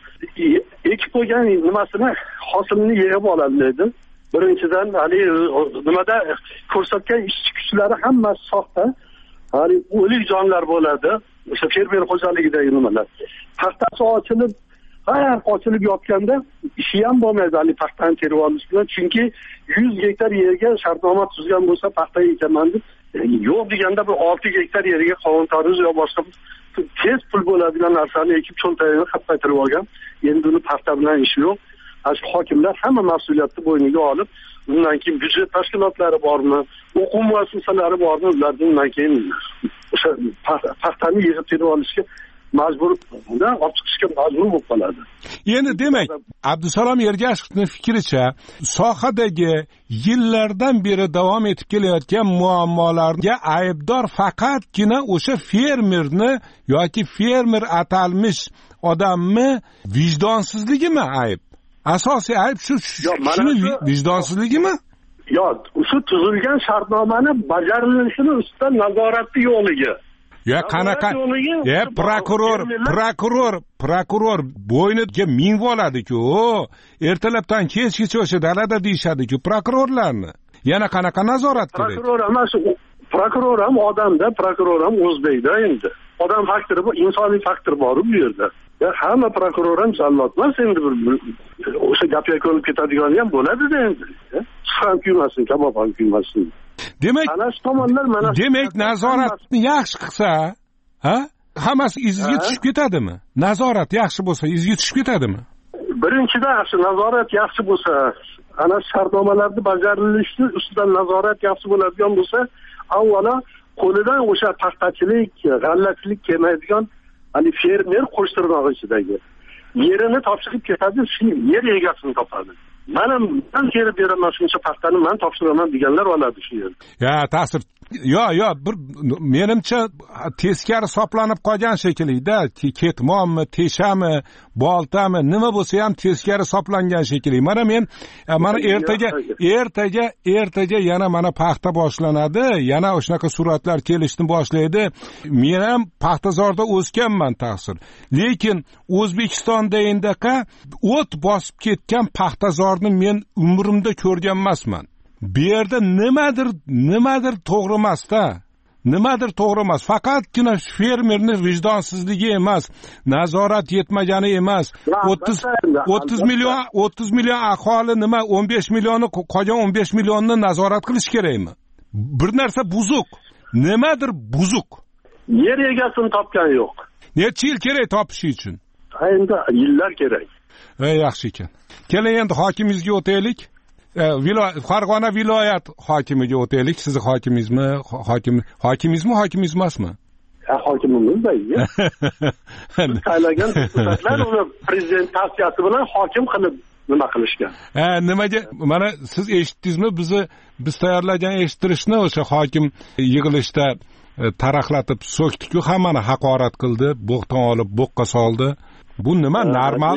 Ekib qo'ygan nimasini hosilni yeyib oladi. Birinchidan hali nimada ko'rsatgan ishchi kuchlari hammasi soxta. Hali o'lik jonlar bo'ladi. O'sha fermer xo'jaligidagi nimalar. Paxtasi ochilib, har ochilib yotganda ishi ham bo'lmaydi hali paxtani terib olish bilan, chunki yuz gektar yerga shartnoma tuzgan bo'lsa paxta ekaman deb, yo'q deganda bir olti gektar yerga qovun tarvuz yo boshqa tez pul bo'ladigan narsani ekib cho'ntagini qappaytirib olgan. Endi uni paxta bilan ishi yo'q. Shu hokimlar hamma mas'uliyatni bo'yniga olib, undan keyin byudjet tashkilotlari bormi, o'quv muassasalari bormi, ulardan undan keyin o'sha paxtani yig'ib terib olishga majbur bo'lib, olib chiqishga majbur bo'lib qoladi. Endi demak, Abdusalom Ergashevning fikricha, sohadagi yillardan beri davom etib kelayotgan muammolarga aybdor faqatgina o'sha fermerni yoki fermer atalmish odammi, vijdonsizligimi ayb? Asosiy ayb shu, shuni vijdonsizligimi? Yo'q, shu tuzilgan shartnomani bajarilishini ustidan nazorati yo'qligi. Ya qanaqa ya prokuror prokuror prokuror bo'yniga minib oladi-ku. Ertalabdan kechgacha o'sha dalada deyishadi-ku prokurorlarni. Yana qanaqa nazorat kerak? Prokuror emas, prokuror ham odamda, prokuror ham o'zbekda endi. Odam faktori bu, insoniy faktor bor bu yerda. Ya hamma prokuror ham jallod emas endi bir o'sha gapga ko'nib ketadigani ham bo'ladi-da endi. Ham kuymasin, kabob ham kuymasin. Demak, ana shu tomonlar mana demak nazoratni yaxshi qilsa, ha? Hammasi iziga tushib ketadimi? Nazorat yaxshi bo'lsa, iziga tushib ketadimi? Birinchidan yaxshi nazorat yaxshi bo'lsa, ana shartnomalarni bajarilishi ustidan nazorat yaxshi bo'ladigan bo'lsa, avvalo qo'lidan o'sha paxtachilik, g'allachilik kelmaydigan hali fermer qo'shtirnog'i ichidagi yerini topshirib ketadi, shu yer egasini topadi. Mana men terib beraman shuncha paxtani men topshiraman deganlar oladi shu yerda. Ya, ta'sir. Yo, yo, bir menimcha teskari soplanib qolgan shekilli-da, ketmonmi, teshami, boltami, nima bo'lsa ham teskari soplangan shekilli. Mana men mana ertaga ertaga ertaga yana mana paxta boshlanadi, yana o'shanaqa suratlar kelishni boshlaydi. Men ham paxtazorda o'sganman ta'sir. Lekin O'zbekistonda endaqa o't bosib ketgan paxtazorni men umrimda ko'rgan emasman. Bu yerda nimadir nimadir to'g'ri emas-da. Nimadir to'g'ri emas. Faqatgina fermerning vijdonsizligi emas, nazorat yetmagani emas. o'ttiz million o'ttiz million aholi nima o'n besh millionni qolgan o'n besh millionni nazorat qilish kerakmi? Bir narsa buzuq. Nimadir buzuq. Yer egasini topgan yo'q. Necha yil kerak topish uchun? Endi yillar kerak. Ey, yaxshi ekan. Keling endi hokimimizga o'taylik. Farg'ona viloyat hokimiga o'taylik. Sizni hokimingizmi, hokim hokimingizmi, hokimingiz emasmi? Ha, hokimimiz-da. Saylagan deputatlar uni prezident tavsiyasi bilan hokim qilib nima qilishgan. Ha, nimaga? Mana siz eshitdingizmi? Bizni biz tayyorlagan eshittirishni o'sha hokim yig'ilishda taraqlatib so'kdi-ku, hammani haqorat qildi, bo'xton olib bo'qqa soldi. Bu nima normal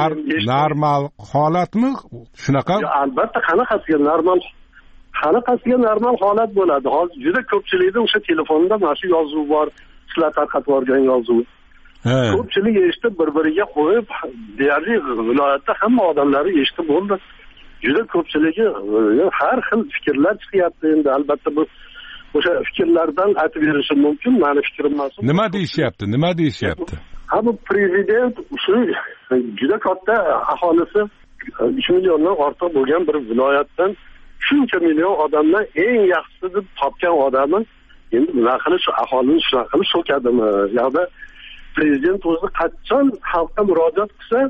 normal holatmi? Shunaqa? Albatta, qanaqasiga normal qanaqasiga normal holat bo'ladi. Hozir juda ko'pchilikda o'sha telefonda mana shu yozuv bor, sizlar tarqatib yuborgan yozuv. Ko'pchilik eshitib bir-biriga qo'yib, deyarli viloyatda hamma odamlari eshitib bo'ldi. Juda ko'pchiligi har xil fikrlar chiqyapti endi. Albatta bu o'sha fikrlardan aytib berishim mumkin. Meni fikrim emas. Nima deyishyapti? Nima deyishyapti? Ha, bu prezident shu juda katta aholisi uch milliondan ortiq bo'lgan bir viloyatdan shuncha million odamdan eng yaxshisi deb topgan odami endi nima qilish, aholini shunaqa qilib so'kadimi? Yo'qda prezident o'zi qachon xalqqa murojaat qilsa,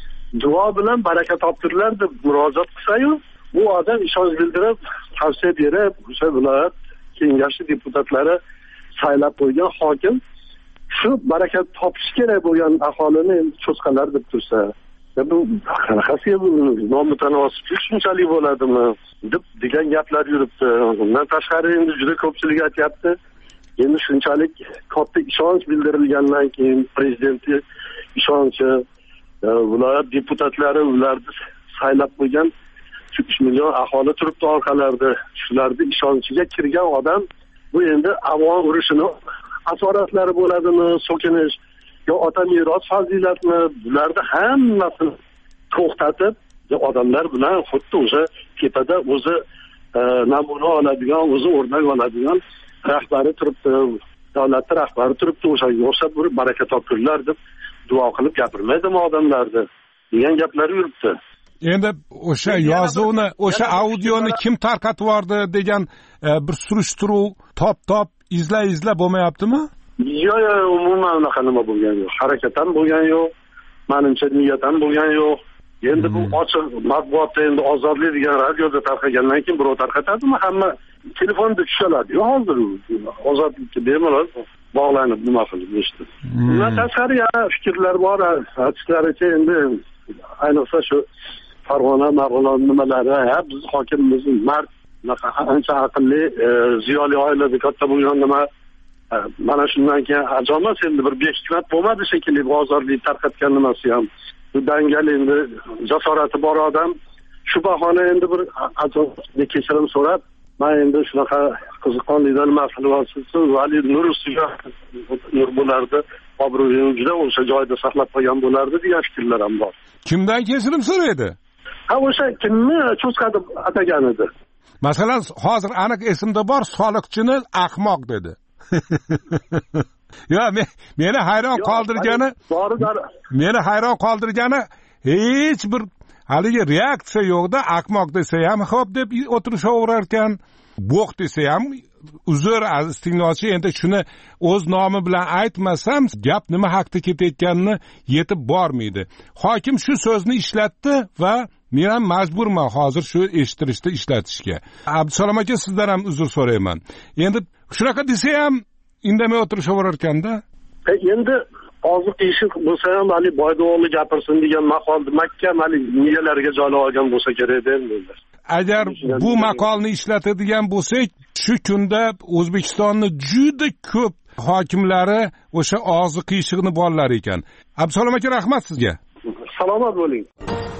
duo bilan baraka toptirlar deb murojaat qilsa-yu, bu odam ishonch bildirib, tavsiya berib, o'sha viloyat kengashi deputatlari saylab qo'ygan hokim shu baraka topish kerak bo'lgan aholini endi cho'sqalar deb tursa, bu qanaqasiga bu nomutanosiblik shunchalik bo'ladimi deb degan gaplar yuribdi. Undan tashqari endi juda ko'pchilik aytyapti, endi shunchalik katta ishonch bildirilgandan keyin prezidentga ishonchi, viloyat deputatlari ularni saylab qo'ygan uch million aholi turibdi orqalarida, shularning ishonchiga kirgan odam bu endi afg'on urushini asoratlari bo'ladimi, so'kinish yo ota meros fazilatmi, bularni hammasini to'xtatib, odamlar bilan xuddi o'sha tepada o'zi namuna oladigan, o'zi o'rnak oladigan rahbari turibdi, davlatning rahbari turibdi, o'sha yo'sa bir baraka topinglar deb duo qilib gapirmaydimi odamlarni degan gaplar yuribdi. Endi o'sha yozuvni, o'sha audioni kim tarqatib yubordi degan bir surishtiruv top-top izla-izla bo'lmayaptimi? Yo'q, yo'q, umuman unaqa nima bo'lgan yo'q. Harakat ham bo'lgan yo'q. Menimcha niyat ham bo'lgan yo'q. Endi bu ochiq matbuotda endi ozodlik degan radioda tarqagandan keyin birov tarqatadimi? Hamma telefonda tushadi. Hozir ozodlikka bemalol bog'lanib nima qilib eshitdi. Bundan tashqari yana fikrlar bor. Aytishlaricha endi ayniqsa shu Farg'ona, Marg'ilon nimalari, ha biz hokimimiz mard, ancha aqlli, ziyoli oilada katta bo'lgan nima, mana shundan keyin ajomas endi bir behikmat bo'lmadi shekilli bu ozodlik tarqatgan nimasi ham. Bu dangal endi jasorati bor odam shu bahona endi bir ajoyib kechirim so'rab, man endi shunaqa qiziqqonlikdan mas'ulsiz vali nur ustiga nur bo'lardi, obro'yini juda o'sha joyda saqlab qolgan bo'lardi degan fikrlar ham bor. Kimdan kechirim so'raydi? Ha, o'sha kimni cho'ska deb atagan edi. Masalan, hozir aniq esimda bor, soliqchini ahmoq dedi. Yo, men meni hayron qoldirgani, meni hayron qoldirgani hech bir haligi reaksiya yo'qda, ahmoq desa ham xo'p deb o'tirishaverar ekan, bo'q desa ham uzr aziz tinglovchi, endi shuni o'z nomi bilan aytmasam gap nima haqda ketayotganini yetib bormaydi. Hokim shu so'zni ishlatdi va men ham majburman hozir shu eshittirishda ishlatishga. Abdusalom aka, sizdan ham uzr so'rayman. Endi shunaqa desa ham indamay o'tirishaverar ekanda. Endi oziq eshik bo'lsa ham hali boyda o'g'li gapirsin degan maqolni mahkam hali miyalariga joylab olgan bo'lsa kerak endi. Agar bu maqolni ishlatadigan bo'lsak, shu kunda O'zbekistonning juda ko'p hokimlari o'sha og'zi qiyshiqni bolalar ekan. Abdusalom aka, rahmat sizga. Salomat bo'ling.